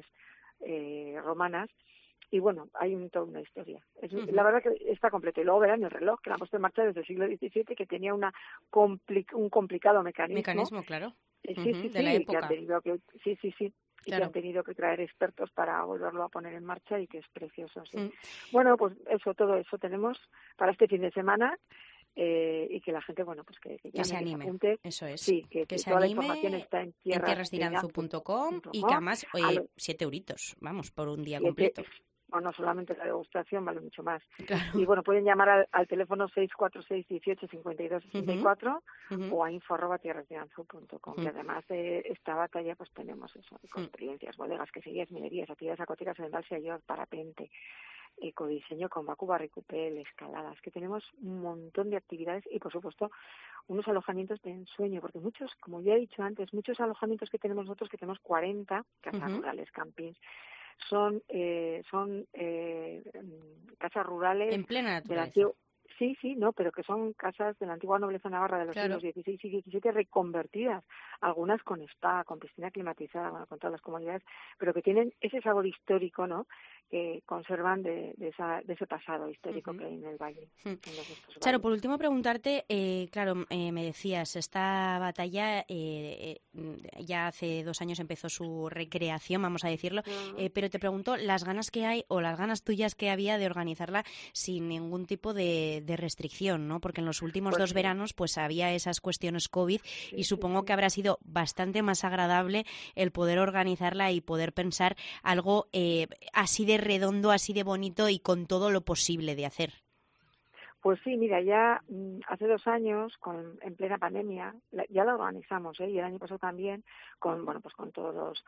eh, romanas. Y bueno, hay un, toda una historia. Es, Ujú. La verdad que está completo. Y luego verán el reloj, que la han puesto en marcha desde el siglo diecisiete, que tenía una compli- un complicado mecanismo. Mecanismo, claro. Eh, Sí, Ujú, sí, de la sí, que época. han tenido que, sí, sí, sí. y claro. que han tenido que traer expertos para volverlo a poner en marcha y que es precioso. ¿sí? Mm. Bueno, pues eso, todo eso tenemos para este fin de semana. Eh, y que la gente, bueno, pues que, que, que se anime, que se apunte. eso es, sí, que, que, que se toda anime la información está en en tierras de iranzu punto com y que además, oye, lo... siete euritos, vamos, por un día siete, completo. O no solamente la degustación, vale mucho más. Claro. Y bueno, pueden llamar al, al teléfono seis cuatro seis, dieciocho, cincuenta y dos, sesenta y cuatro uh-huh. o a info arroba tierras de iranzu punto com. Uh-huh. Y además de esta batalla, pues tenemos eso, con uh-huh. experiencias, bodegas, queserías, minerías, actividades acuáticas en el Dalsia York, parapente, ecodiseño con Bakuba, Recupel, escaladas, que tenemos un montón de actividades y, por supuesto, unos alojamientos de ensueño, porque muchos, como ya he dicho antes, muchos alojamientos que tenemos nosotros, que tenemos cuarenta casas uh-huh. rurales, campings, son eh, son eh, casas rurales en plena naturaleza. Antiguo, sí, sí, no, pero que son casas de la antigua nobleza navarra de los claro. siglos dieciséis y diecisiete reconvertidas, algunas con spa, con piscina climatizada, bueno, con todas las comodidades, pero que tienen ese sabor histórico, ¿no?, que conservan de, de, esa, de ese pasado histórico uh-huh. que hay en el valle. Uh-huh. Claro, por último preguntarte, eh, claro, eh, me decías, esta batalla eh, eh, ya hace dos años empezó su recreación, vamos a decirlo, uh-huh. eh, pero te pregunto las ganas que hay o las ganas tuyas que había de organizarla sin ningún tipo de, de restricción, ¿no? Porque en los últimos pues dos sí. veranos pues había esas cuestiones COVID sí, y supongo sí, sí. que habrá sido bastante más agradable el poder organizarla y poder pensar algo eh, así de redondo, así de bonito y con todo lo posible de hacer. Pues sí, mira, ya mmm, hace dos años, con, en plena pandemia, la, ya la organizamos, ¿eh? Y el año pasado también, con bueno, pues con todos los,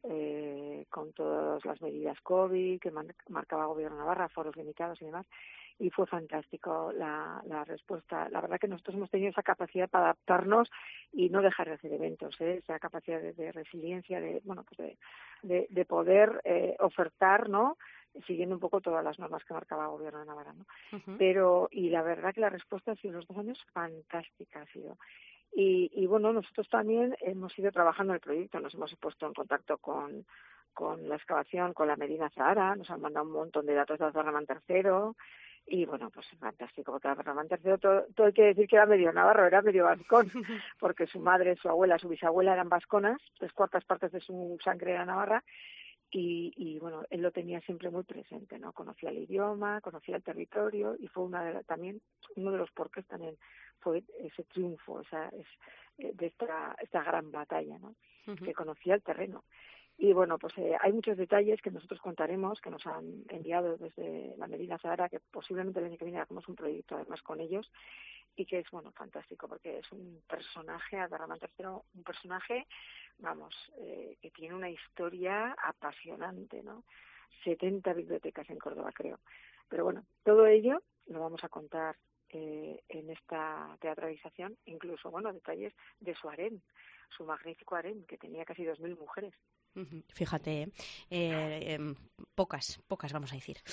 eh, con todas las medidas COVID que man, marcaba el Gobierno de Navarra, foros limitados y demás, y fue fantástico la, la respuesta. La verdad que nosotros hemos tenido esa capacidad para adaptarnos y no dejar de hacer eventos, ¿eh? Esa capacidad de, de resiliencia, de bueno, pues de, de, de poder eh, ofertar, ¿no?, siguiendo un poco todas las normas que marcaba el Gobierno de Navarra, ¿no? Uh-huh. Pero, y la verdad que la respuesta ha sido los dos años fantástica, ha sido. Y, y bueno, nosotros también hemos ido trabajando en el proyecto, nos hemos puesto en contacto con, con la excavación, con la Medina Zahara, nos han mandado un montón de datos de Azbarramán tercero, y bueno, pues fantástico, porque Azbarramán tercero, todo, todo hay que decir que era medio navarro, era medio vascón, porque su madre, su abuela, su bisabuela eran vasconas, tres cuartas partes de su sangre era navarra, Y, y bueno, él lo tenía siempre muy presente, ¿no? Conocía el idioma, conocía el territorio y fue una de la, también uno de los porqués también fue ese triunfo, esa es de esta esta gran batalla, ¿no? Uh-huh. Que conocía el terreno. Y bueno, pues eh, hay muchos detalles que nosotros contaremos, que nos han enviado desde la Medina Zahara, que posiblemente el año que viene hagamos un proyecto además con ellos, y que es, bueno, fantástico, porque es un personaje, Azbarramán tercero, un personaje, vamos, eh, que tiene una historia apasionante, ¿no? setenta bibliotecas en Córdoba, creo. Pero bueno, todo ello lo vamos a contar eh, en esta teatralización, incluso, bueno, detalles de su harén, su magnífico harén, que tenía casi dos mil mujeres. Fíjate, eh, eh, pocas, pocas vamos a decir.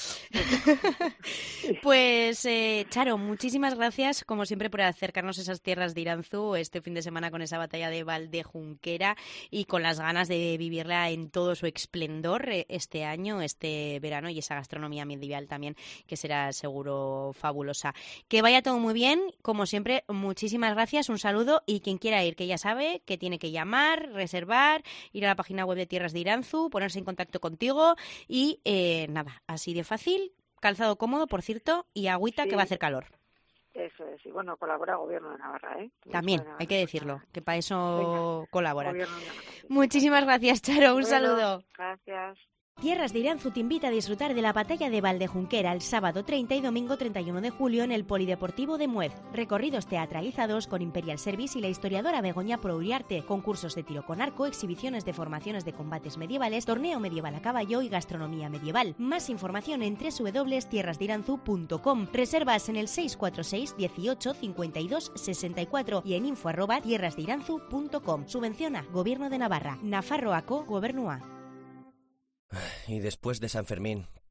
Pues, eh, Charo, muchísimas gracias, como siempre, por acercarnos a esas tierras de Iranzu este fin de semana con esa batalla de Valdejunquera y con las ganas de vivirla en todo su esplendor eh, este año, este verano, y esa gastronomía medieval también, que será seguro fabulosa. Que vaya todo muy bien, como siempre, muchísimas gracias, un saludo, y quien quiera ir, que ya sabe que tiene que llamar, reservar, ir a la página web de Tierras de Iranzu, ponerse en contacto contigo y eh, nada, así de fácil, calzado cómodo, por cierto, y agüita, sí, que va a hacer calor. Eso es, y bueno, colabora el Gobierno de Navarra, ¿eh? También, de Navarra, hay que decirlo, pues, que para eso venga, colabora. Gobierno de Navarra, sí. Muchísimas gracias, Charo, un bueno, saludo. Gracias. Tierras de Iranzu te invita a disfrutar de la batalla de Valdejunquera el sábado treinta y domingo treinta y uno de julio en el Polideportivo de Muez. Recorridos teatralizados con Imperial Service y la historiadora Begoña Prouriarte, concursos de tiro con arco, exhibiciones de formaciones de combates medievales, torneo medieval a caballo y gastronomía medieval. Más información en doble u doble u doble u punto tierras de iranzu punto com. Reservas en el seis cuatro seis, dieciocho, cincuenta y dos, sesenta y cuatro y en info arroba tierras de iranzu punto com. Subvenciona Gobierno de Navarra. Nafarroako Gobernua. Y después de San Fermín,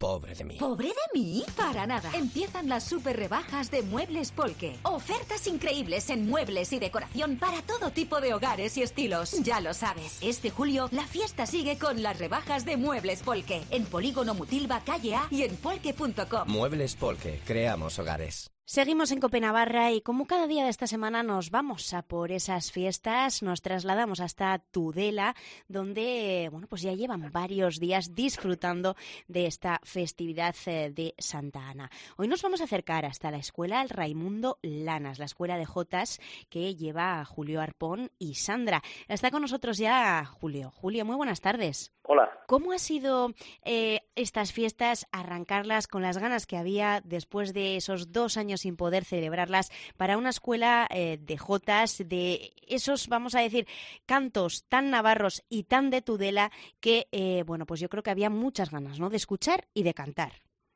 Pobre de mí. ¿Pobre de mí? Para nada. Empiezan las super rebajas de Muebles Polke. Ofertas increíbles en muebles y decoración para todo tipo de hogares y estilos. Ya lo sabes, este julio la fiesta sigue con las rebajas de Muebles Polke. En Polígono Mutilva, calle A y en polke punto com. Muebles Polke. Creamos hogares. Seguimos en Copenavarra y como cada día de esta semana nos vamos a por esas fiestas, nos trasladamos hasta Tudela, donde bueno, pues ya llevan varios días disfrutando de esta festividad de Santa Ana. Hoy nos vamos a acercar hasta la escuela Raimundo Lanas, la escuela de jotas que lleva a Julio Arpón y Sandra. Está con nosotros ya Julio. Julio, muy buenas tardes. Hola. ¿Cómo ha sido eh, estas fiestas, arrancarlas con las ganas que había después de esos dos años sin poder celebrarlas para una escuela eh, de jotas, de esos, vamos a decir, cantos tan navarros y tan de Tudela que, eh, bueno, pues yo creo que había muchas ganas, ¿no?, de escuchar y de cantar?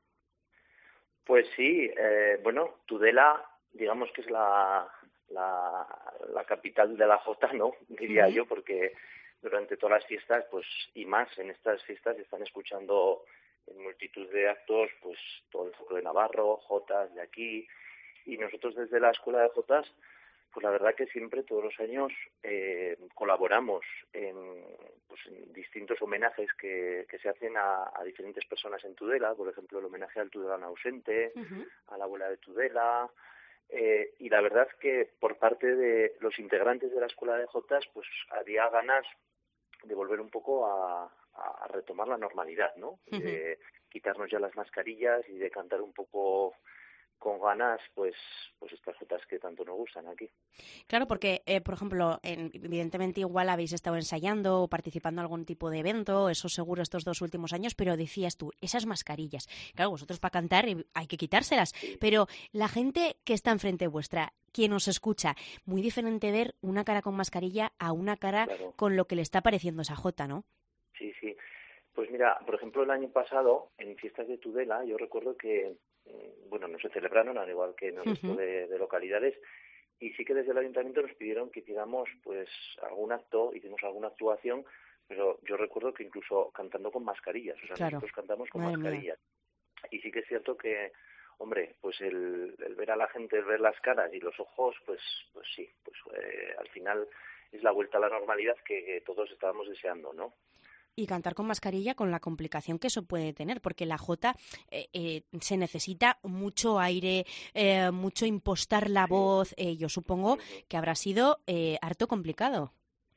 Pues sí, eh, bueno, Tudela, digamos que es la, la, la capital de la jota, ¿no?, diría uh-huh. yo, porque durante todas las fiestas, pues, y más en estas fiestas, están escuchando en multitud de actos, pues, todo el folclore de Navarro, jotas de aquí, y nosotros desde la Escuela de Jotas, pues la verdad que siempre, todos los años, eh, colaboramos en, pues, en distintos homenajes que, que se hacen a, a diferentes personas en Tudela, por ejemplo, el homenaje al tudelano ausente, uh-huh. a la abuela de Tudela, eh, y la verdad que por parte de los integrantes de la Escuela de Jotas, pues había ganas de volver un poco a, a retomar la normalidad, ¿no? Uh-huh. De quitarnos ya las mascarillas y de cantar un poco con ganas, pues, pues estas jotas que tanto nos gustan aquí. Claro, porque, eh, por ejemplo, en, evidentemente igual habéis estado ensayando o participando en algún tipo de evento, eso seguro estos dos últimos años, pero decías tú, esas mascarillas, claro, vosotros para cantar hay que quitárselas, sí. Pero la gente que está enfrente vuestra, quien os escucha, muy diferente ver una cara con mascarilla a una cara claro. con lo que le está pareciendo esa jota, ¿no? Sí, sí. Pues mira, por ejemplo, el año pasado, en fiestas de Tudela, yo recuerdo que bueno, no se celebraron, al igual que en el resto uh-huh. de, de localidades, y sí que desde el ayuntamiento nos pidieron que hiciéramos pues algún acto, hicimos alguna actuación, pero yo recuerdo que incluso cantando con mascarillas, o sea, claro. nosotros cantamos con Madre mascarillas. Mía. Y sí que es cierto que, hombre, pues el, el ver a la gente, el ver las caras y los ojos, pues pues sí, pues eh, al final es la vuelta a la normalidad que, que todos estábamos deseando, ¿no? Y cantar con mascarilla con la complicación que eso puede tener, porque la jota eh, eh, se necesita mucho aire, eh, mucho impostar la voz. Eh, yo supongo que habrá sido eh, harto complicado.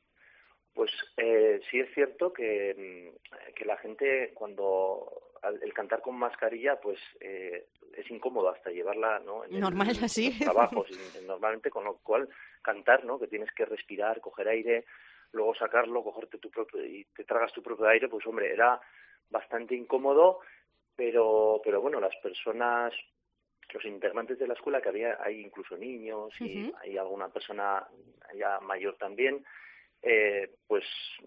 Pues eh, sí es cierto que, que la gente cuando el cantar con mascarilla pues eh, es incómodo hasta llevarla, ¿no? En normal el, así. En los trabajos, normalmente, con lo cual cantar, ¿no? Que tienes que respirar, coger aire, luego sacarlo, cogerte tu propio y te tragas tu propio aire, pues hombre, era bastante incómodo, pero pero bueno, las personas, los integrantes de la escuela, que había, hay incluso niños y uh-huh. hay alguna persona ya mayor también, eh, pues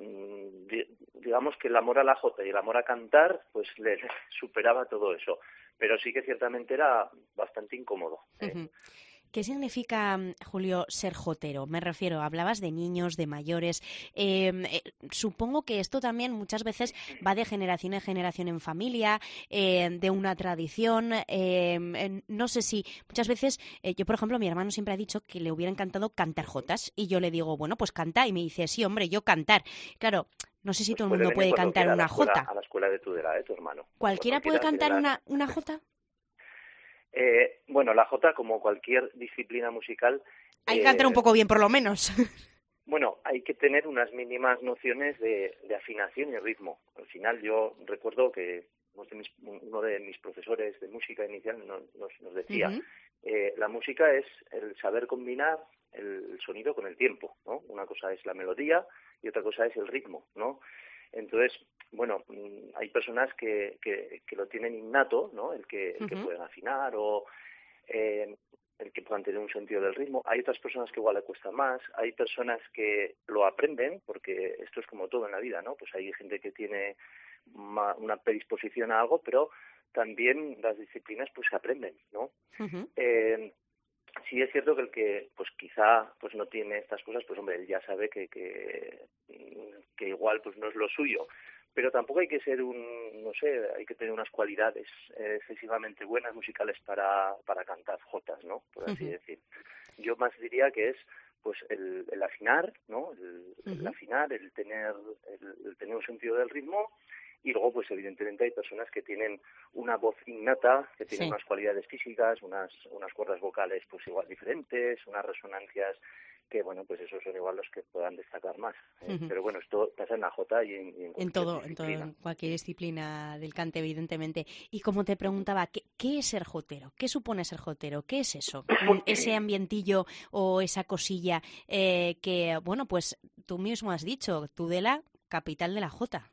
digamos que el amor a la jota y el amor a cantar, pues le superaba todo eso, pero sí que ciertamente era bastante incómodo. ¿eh? Uh-huh. ¿Qué significa, Julio, ser jotero? Me refiero, hablabas de niños, de mayores. Eh, eh, supongo que esto también muchas veces va de generación en generación en familia, eh, de una tradición. Eh, no sé si muchas veces, eh, yo por ejemplo, mi hermano siempre ha dicho que le hubiera encantado cantar jotas y yo le digo, bueno, pues canta. Y me dice, sí, hombre, yo cantar. Claro, no sé si pues todo el mundo puede cantar una escuela, jota. A la escuela de Tudela, ¿eh, tu hermano? ¿Cualquiera puede cantar una, una jota? Eh, bueno, la jota, como cualquier disciplina musical... Hay que eh, cantar un poco bien, por lo menos. Bueno, hay que tener unas mínimas nociones de, de afinación y ritmo. Al final, yo recuerdo que uno de mis profesores de música inicial nos, nos decía, uh-huh. eh, la música es el saber combinar el sonido con el tiempo, ¿no? Una cosa es la melodía y otra cosa es el ritmo, ¿no? Entonces, bueno, hay personas que, que, que lo tienen innato, ¿no? El que, el que uh-huh. pueden afinar o eh, el que puedan tener un sentido del ritmo. Hay otras personas que igual le cuesta más. Hay personas que lo aprenden, porque esto es como todo en la vida, ¿no? Pues hay gente que tiene ma, una predisposición a algo, pero también las disciplinas pues se aprenden, ¿no? Uh-huh. Eh, sí es cierto que el que pues quizá pues no tiene estas cosas, pues hombre, él ya sabe que, que, que igual pues no es lo suyo, pero tampoco hay que ser un, no sé, hay que tener unas cualidades eh, excesivamente buenas musicales para, para cantar jotas, ¿no? Por así uh-huh. decir. Yo más diría que es pues el, el afinar, ¿no? El, uh-huh. el afinar, el tener, el, el tener un sentido del ritmo. Y luego, pues evidentemente hay personas que tienen una voz innata, que tienen sí. unas cualidades físicas, unas unas cuerdas vocales pues igual diferentes, unas resonancias que, bueno, pues esos son igual los que puedan destacar más. ¿eh? Uh-huh. Pero bueno, esto pasa en la jota y en, y en, en todo, en todo, en cualquier disciplina del cante, evidentemente. Y como te preguntaba, ¿qué, qué es ser jotero? ¿Qué supone ser jotero? ¿Qué es eso? Ese ambientillo o esa cosilla eh, que, bueno, pues tú mismo has dicho, Tudela, capital de la jota.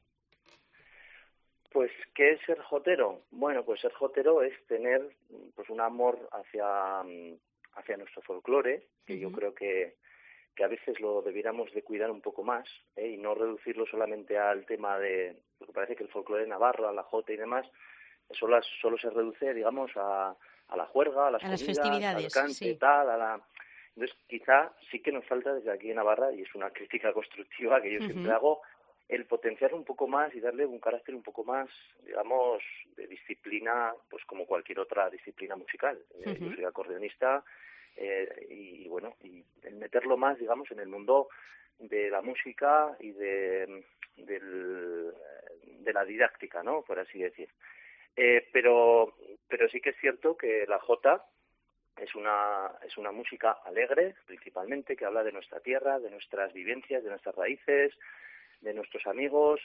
Pues, ¿qué es ser jotero? Bueno, pues ser jotero es tener pues un amor hacia, hacia nuestro folclore, que uh-huh. yo creo que, que a veces lo debiéramos de cuidar un poco más, ¿eh? Y no reducirlo solamente al tema de, porque parece que el folclore navarro, a la jota y demás, solo, solo se reduce, digamos, a, a la juerga, a las, a las comidas, festividades, al cante, sí. tal, a la... Entonces, quizá sí que nos falta desde aquí en Navarra, y es una crítica constructiva que yo uh-huh. siempre hago, el potenciar un poco más y darle un carácter un poco más, digamos, de disciplina, pues como cualquier otra disciplina musical. Uh-huh. Eh, yo soy acordeonista eh, y, bueno, y el meterlo más, digamos, en el mundo de la música y de, del, de la didáctica, ¿no? Por así decir. Eh, pero, pero sí que es cierto que la jota es una, es una música alegre, principalmente, que habla de nuestra tierra, de nuestras vivencias, de nuestras raíces, de nuestros amigos,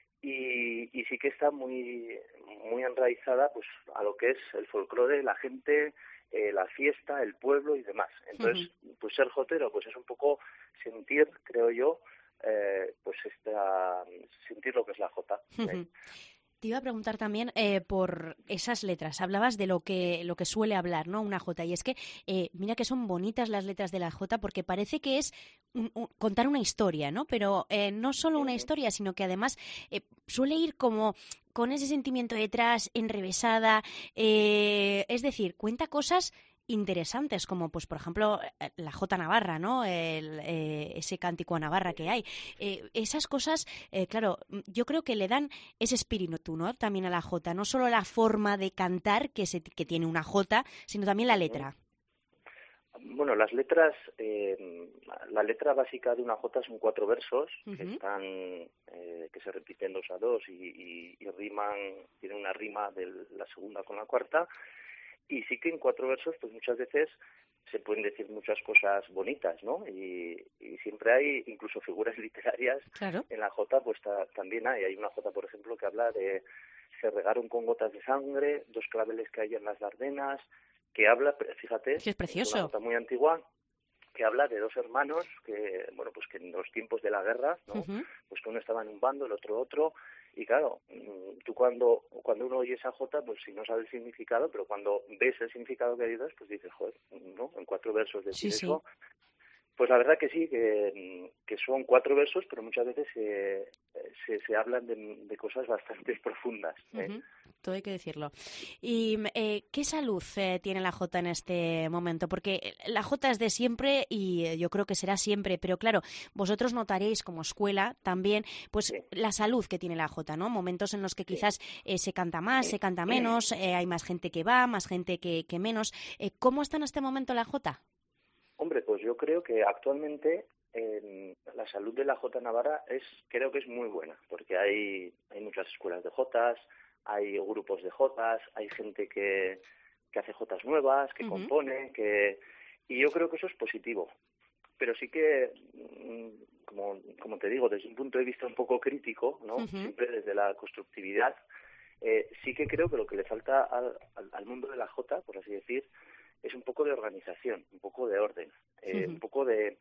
y, y sí que está muy muy enraizada pues a lo que es el folclore, la gente, eh, la fiesta, el pueblo y demás. Entonces, uh-huh. pues ser jotero pues es un poco sentir, creo yo, eh, pues esta, sentir lo que es la jota. Uh-huh. ¿eh? Te iba a preguntar también eh, por esas letras. Hablabas de lo que lo que suele hablar, ¿no? Una jota. Y es que eh, mira que son bonitas las letras de la jota porque parece que es un, un, contar una historia, ¿no? Pero eh, no solo una historia, sino que además eh, suele ir como con ese sentimiento detrás, enrevesada. Eh, es decir, cuenta cosas interesantes, como pues por ejemplo la jota navarra, ¿no? El, eh, ese cántico a Navarra que hay. Eh, esas cosas, eh, claro, yo creo que le dan ese espíritu, ¿no? También a la jota, no solo la forma de cantar que, se, que tiene una jota, sino también la letra. Bueno, las letras, eh, la letra básica de una jota son cuatro versos uh-huh. que están, eh, que se repiten dos a dos y, y, y riman, tienen una rima de la segunda con la cuarta. Y sí que en cuatro versos, pues muchas veces se pueden decir muchas cosas bonitas, ¿no? Y, y siempre hay incluso figuras literarias. Claro. En la jota, pues ta, también hay. Hay una jota, por ejemplo, que habla de se regaron con gotas de sangre, dos claveles que hay en las Dardenas, que habla, fíjate, sí, es precioso. Es una jota muy antigua, que habla de dos hermanos que, bueno, pues que en los tiempos de la guerra, ¿no? Uh-huh. Pues que uno estaba en un bando, el otro otro. Y claro, tú cuando cuando uno oye esa jota, pues si no sabe el significado, pero cuando ves el significado que hay detrás, pues dices, joder, ¿no? En cuatro versos decir sí, eso. Sí. Pues la verdad que sí, que, que son cuatro versos, pero muchas veces se, se, se hablan de, de cosas bastante profundas. ¿eh? Uh-huh. Todo hay que decirlo. ¿Y eh, qué salud eh, tiene la jota en este momento? Porque la jota es de siempre y yo creo que será siempre, pero claro, vosotros notaréis como escuela también pues sí. la salud que tiene la jota, ¿no? Momentos en los que quizás eh, se canta más, se canta menos, eh, hay más gente que va, más gente que, que menos. Eh, ¿Cómo está en este momento la jota? Hombre, pues yo creo que actualmente eh, la salud de la jota navarra es, creo que es muy buena, porque hay, hay muchas escuelas de jotas, hay grupos de jotas, hay gente que, que hace jotas nuevas, que uh-huh. compone, que y yo creo que eso es positivo. Pero sí que, como, como te digo, desde un punto de vista un poco crítico, ¿no? Uh-huh. Siempre desde la constructividad, eh, sí que creo que lo que le falta al, al, al mundo de la jota, por así decir, es un poco de organización, un poco de orden, eh, uh-huh. un poco de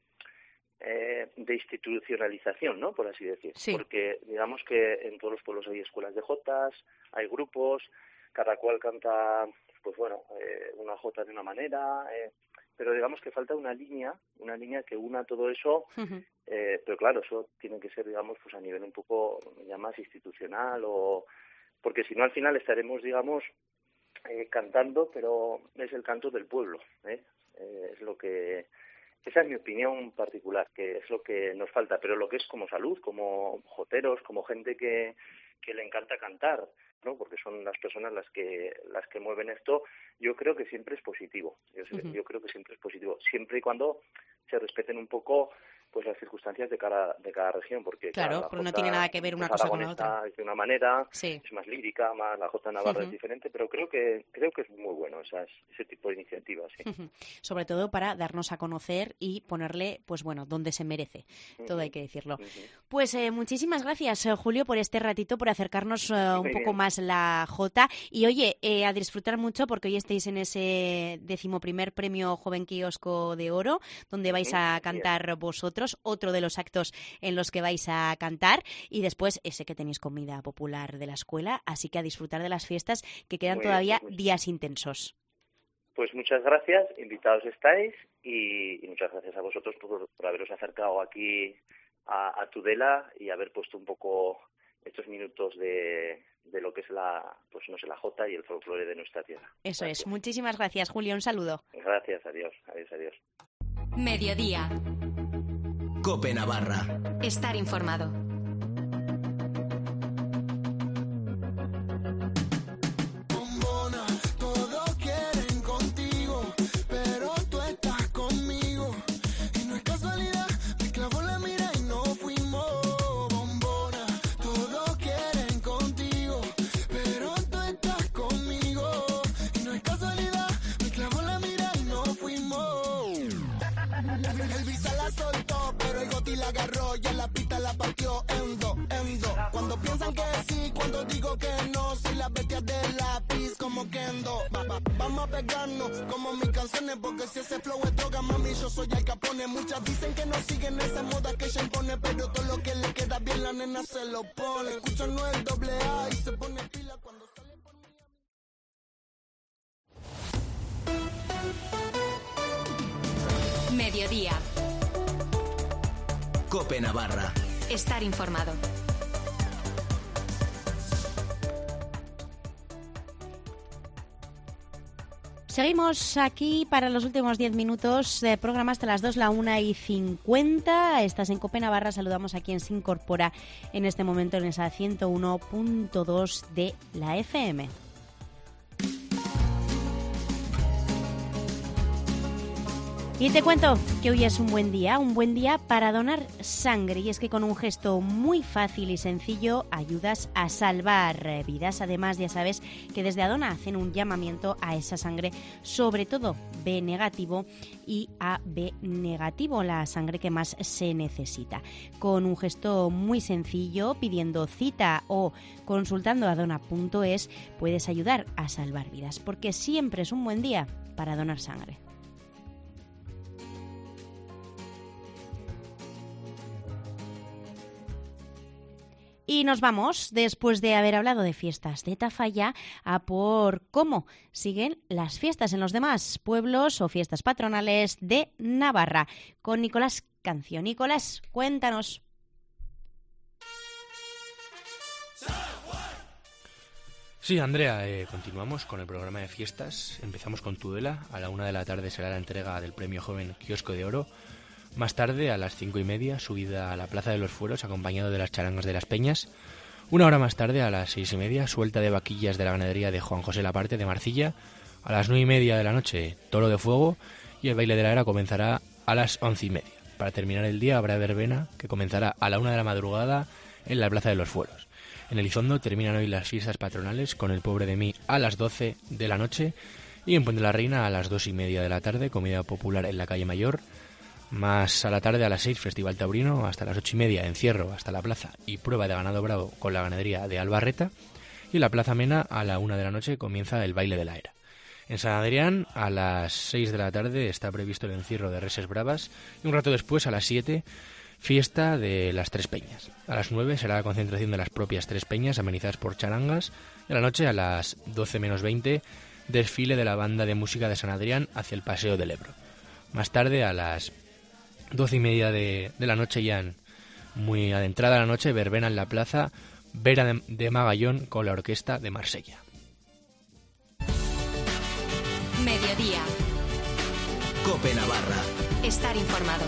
eh, de institucionalización, ¿no? Por así decir. Sí. Porque digamos que en todos los pueblos hay escuelas de jotas, hay grupos, cada cual canta, pues bueno, eh, una jota de una manera, eh, pero digamos que falta una línea, una línea que una todo eso, uh-huh. eh, pero claro, eso tiene que ser, digamos, pues a nivel un poco ya más institucional, o porque si no al final estaremos, digamos, Eh, cantando, pero es el canto del pueblo, ¿eh? Eh, es lo que, esa es mi opinión particular, que es lo que nos falta, pero lo que es como salud, como joteros, como gente que, que le encanta cantar, ¿no? Porque son las personas las que las que mueven esto. Yo creo que siempre es positivo. Yo, uh-huh. yo creo que siempre es positivo, siempre y cuando se respeten un poco pues las circunstancias de cada de cada región, porque claro, cada porque no tiene nada que ver una cosa con la otra. Es de una manera, sí. es más lírica, más la Jota Navarra uh-huh. es diferente, pero creo que creo que es muy bueno esas, ese tipo de iniciativas, sí. Uh-huh. Sobre todo para darnos a conocer y ponerle, pues bueno, donde se merece. Uh-huh. Todo hay que decirlo. Uh-huh. Pues eh, muchísimas gracias, eh, Julio, por este ratito, por acercarnos eh, un poco bien. más la Jota. Y oye, eh, a disfrutar mucho, porque hoy estáis en ese decimoprimer premio Joven Kiosco de Oro, donde vais uh-huh. a cantar bien. vosotros, otro de los actos en los que vais a cantar, y después ese que tenéis comida popular de la escuela, así que a disfrutar de las fiestas, que quedan Muy todavía bien, pues, días intensos. Pues muchas gracias, invitados estáis, y, y muchas gracias a vosotros por, por haberos acercado aquí a, a Tudela y haber puesto un poco estos minutos de, de lo que es la, pues no sé, la jota y el folclore de nuestra tierra. Eso gracias. es, muchísimas gracias, Julio, un saludo. Gracias, adiós, adiós, adiós. Mediodía. COPE Navarra. Estar informado. Bombona, todos quieren contigo, pero tú estás conmigo. Y no es casualidad, me clavó la mira y no fuimos. Bombona, todos quieren contigo, pero tú estás conmigo. Y no es casualidad, me clavó la mira y no fuimos. El visa la soltó, pero el Goti la agarró y en la pista la partió en dos, en dos. Cuando piensan que sí, cuando digo que no, si las bestias de lápiz como Kendo. Va, va, vamos a pegarnos como mis canciones, porque si ese flow es droga, mami, yo soy Al Capone. Muchas dicen que no siguen esa moda que ella impone, pero todo lo que le queda bien la nena se lo pone. Escuchan no el doble A y se pone pila cuando sale por mí. Mediodía. COPE Navarra. Estar informado. Seguimos aquí para los últimos diez minutos de programa hasta las dos, la una y cincuenta. Estás en COPE Navarra. Saludamos a quien se incorpora en este momento en esa ciento uno punto dos de la F M. Y te cuento que hoy es un buen día, un buen día para donar sangre, y es que con un gesto muy fácil y sencillo ayudas a salvar vidas. Además, ya sabes que desde Adona hacen un llamamiento a esa sangre, sobre todo B negativo y A B negativo, la sangre que más se necesita. Con un gesto muy sencillo, pidiendo cita o consultando adona punto es, puedes ayudar a salvar vidas, porque siempre es un buen día para donar sangre. Y nos vamos, después de haber hablado de fiestas de Tafalla, a por cómo siguen las fiestas en los demás pueblos o fiestas patronales de Navarra, con Nicolás Cancio. Nicolás, cuéntanos. Sí, Andrea, eh, continuamos con el programa de fiestas. Empezamos con Tudela. A la una de la tarde será la entrega del premio Joven Kiosco de Oro. Más tarde, a las cinco y media, subida a la Plaza de los Fueros, acompañado de las charangas de las Peñas. Una hora más tarde, a las seis y media, suelta de vaquillas de la ganadería de Juan José Laparte de Marcilla. A las nueve y media de la noche, toro de fuego. Y el baile de la era comenzará a las once y media. Para terminar el día habrá verbena, que comenzará a la una de la madrugada en la Plaza de los Fueros. En Elizondo terminan hoy las fiestas patronales con el Pobre de mí a las doce de la noche. Y en Puente la Reina a las dos y media de la tarde, comida popular en la calle Mayor. Más a la tarde a las seis, Festival Taurino, hasta las ocho y media, encierro hasta la plaza y prueba de ganado bravo con la ganadería de Albarreta. Y en la Plaza Mena a la una de la noche comienza el baile de la era. En San Adrián a las seis de la tarde está previsto el encierro de reses bravas y un rato después a las siete, fiesta de las Tres Peñas. A las nueve será la concentración de las propias Tres Peñas amenizadas por charangas y a la noche a las doce menos veinte, desfile de la banda de música de San Adrián hacia el Paseo del Ebro. Más tarde a las doce y media de, de la noche, ya en, muy adentrada la noche, verbena en la plaza Vera de, de Magallón con la orquesta de Marsella. Mediodía. COPE Navarra. Estar informado.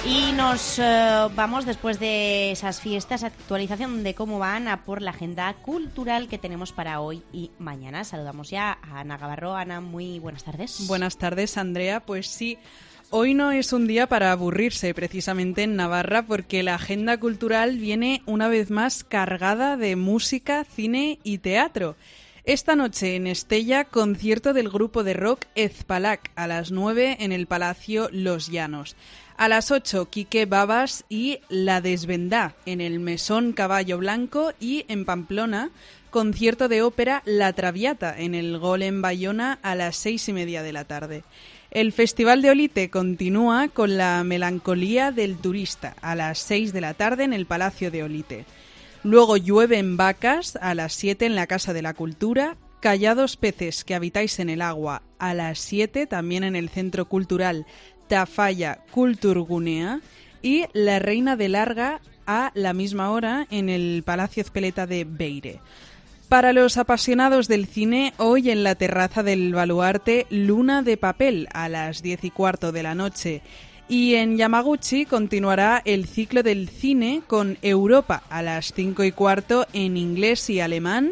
Y nos eh, vamos, después de esas fiestas, actualización de cómo van, a por la agenda cultural que tenemos para hoy y mañana. Saludamos ya a Ana Gavarro. Ana, muy buenas tardes. Buenas tardes, Andrea. Pues sí, hoy no es un día para aburrirse precisamente en Navarra, porque la agenda cultural viene una vez más cargada de música, cine y teatro. Esta noche en Estella, concierto del grupo de rock Ezpalak a las nueve en el Palacio Los Llanos. A las ocho, Quique Babas y La Desvendá en el Mesón Caballo Blanco, y en Pamplona, concierto de ópera La Traviata en el Golem Bayona a las seis y media de la tarde. El Festival de Olite continúa con La Melancolía del Turista a las seis de la tarde en el Palacio de Olite. Luego Llueven Vacas a las siete en la Casa de la Cultura. Callados peces que habitáis en el agua a las siete también en el Centro Cultural Tafalla Kulturgunea, y La Reina de Larga a la misma hora en el Palacio Ezpeleta de Beire. Para los apasionados del cine, hoy en la terraza del Baluarte, Luna de Papel a las diez y cuarto de la noche. Y en Yamaguchi continuará el ciclo del cine con Europa a las cinco y cuarto en inglés y alemán.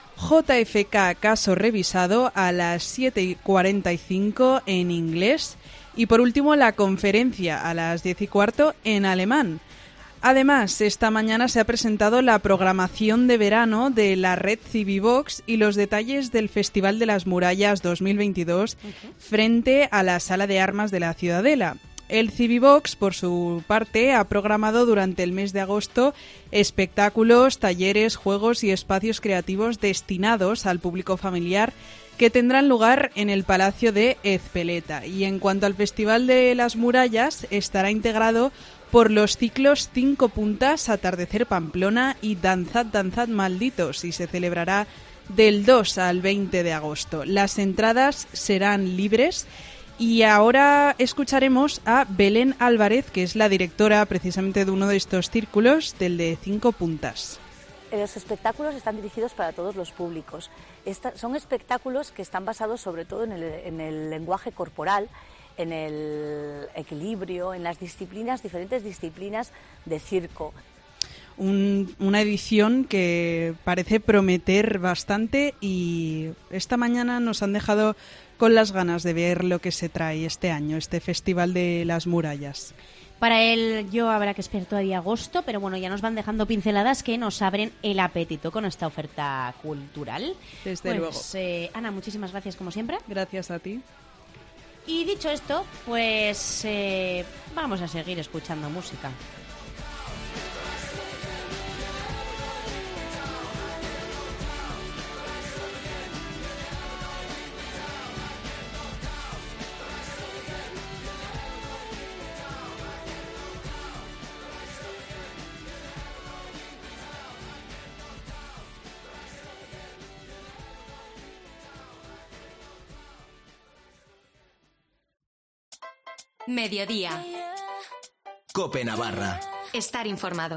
J F K Caso Revisado a las siete y cuarenta y cinco en inglés. Y por último, la conferencia a las diez y cuarto en alemán. Además, esta mañana se ha presentado la programación de verano de la red Civivox y los detalles del Festival de las Murallas dos mil veintidós uh-huh. frente a la Sala de Armas de la Ciudadela. El Civivox, por su parte, ha programado durante el mes de agosto espectáculos, talleres, juegos y espacios creativos destinados al público familiar que tendrán lugar en el Palacio de Ezpeleta. Y en cuanto al Festival de las Murallas, estará integrado por los ciclos Cinco Puntas, Atardecer Pamplona y Danzad, Danzad Malditos, y se celebrará del dos al veinte de agosto. Las entradas serán libres. Y ahora escucharemos a Belén Álvarez, que es la directora precisamente de uno de estos círculos, del de Cinco Puntas. Los espectáculos están dirigidos para todos los públicos. Esta, son espectáculos que están basados sobre todo en el, en el lenguaje corporal, en el equilibrio, en las disciplinas, diferentes disciplinas de circo. Un, una edición que parece prometer bastante, y esta mañana nos han dejado con las ganas de ver lo que se trae este año, este Festival de las Murallas. Para él yo habrá que esperar todavía agosto, pero bueno, ya nos van dejando pinceladas que nos abren el apetito con esta oferta cultural. Desde pues, luego. Eh, Ana, muchísimas gracias como siempre. Gracias a ti. Y dicho esto, pues eh, vamos a seguir escuchando música. Mediodía. COPE Navarra. Estar informado.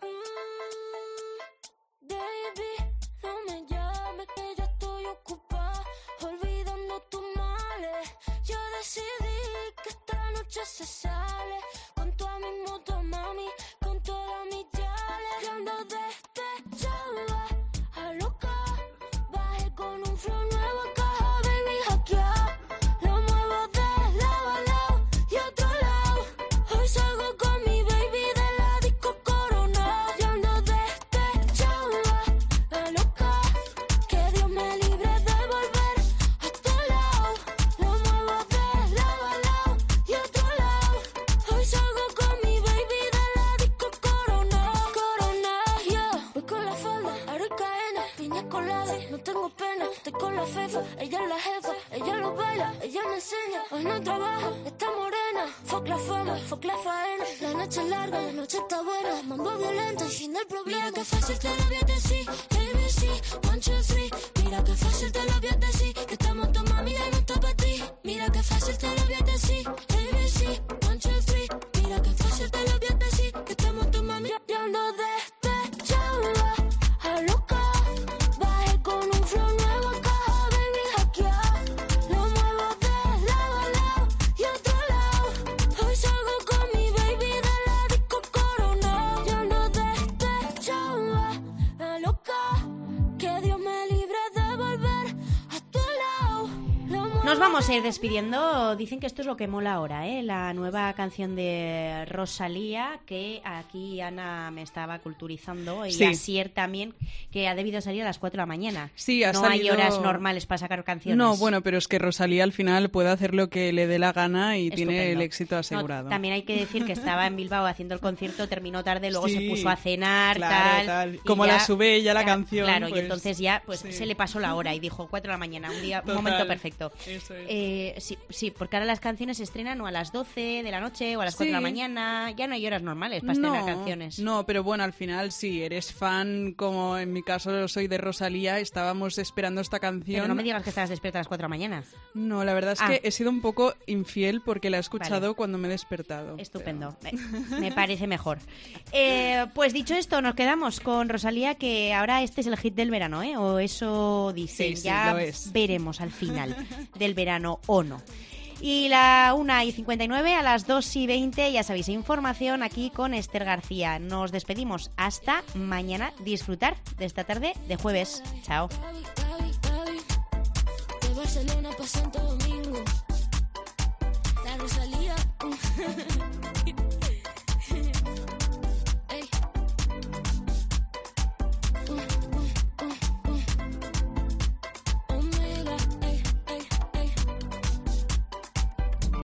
Se sale con tu mismo tu mami, con todas mis yales. Yo ando despechada, a loca. Bajé con un flow nuevo, caja, baby, hackeado. Lo muevo de lado a lado y otro lado. Hoy salgo con mi baby de la disco Corona. Yo ando despechada, a loca. Que Dios me libre de volver a tu lado. Lo muevo de lado a lado y otro lado. Hoy salgo con mi baby de la disco Corona. Corona, yeah. Voy con la falda, aro y cadena, piña colada. No tengo pena, estoy con la fefa. Ella es la jefa, ella lo baila, ella me enseña. Hoy no trabaja, está morena. Fuck la fama, fuck la faena. La noche es larga, la noche está buena. Mambo violento y fin del problema. Mira que fácil te lo voy a decir. A B C, one, two, three. Mira que fácil te lo voy a decir. Que estamos tu mami y no está para ti. Mira que fácil te lo voy a decir. A B C, one, two, three. Mira que fácil te lo voy a decir. Que estamos tu mami. Yo ando despechada, a loca. Bajé con un flow nuevo, caja, baby, hackeado. Lo muevo de lado a lado y otro lado. Hoy salgo con mi baby de Nos vamos a ir despidiendo. Dicen que esto es lo que mola ahora, ¿eh? La nueva canción de Rosalía, que aquí Ana me estaba culturizando, y Sí. Asier también, que ha debido salir a las cuatro de la mañana. Sí, ha no salido- hay horas normales para sacar canciones. No, bueno, pero es que Rosalía al final puede hacer lo que le dé la gana y tiene Estupendo. el éxito asegurado. No, también hay que decir que estaba en Bilbao haciendo el concierto, terminó tarde, luego Sí, se puso a cenar, claro, tal, tal. y Como ya- la sube ella la canción, Claro, pues, y entonces ya pues sí. se le pasó la hora y dijo cuatro de la mañana, un día, un Total, momento perfecto. eso es. Eh, sí, sí, porque ahora las canciones se estrenan o a las doce de la noche o a las cuatro de la Sí. mañana, ya no hay horas normales para estrenar canciones. No, pero bueno, al final si eres fan, como en mi caso soy de Rosalía, estábamos esperando esta canción. Pero no me digas que estabas despierta a las cuatro de la mañana. No, la verdad es Ah. que he sido un poco infiel porque la he escuchado Vale. cuando me he despertado. Estupendo, me, me parece mejor. Eh, pues dicho esto, nos quedamos con Rosalía, que ahora este es el hit del verano, ¿eh? O eso dicen, Sí, sí, ya lo es. veremos al final del verano o no. Y la una y cincuenta y nueve, a las dos y veinte, ya sabéis, información aquí con Esther García. Nos despedimos hasta mañana. Disfrutar de esta tarde de jueves. Chao. De Barcelona pa' Santo Domingo.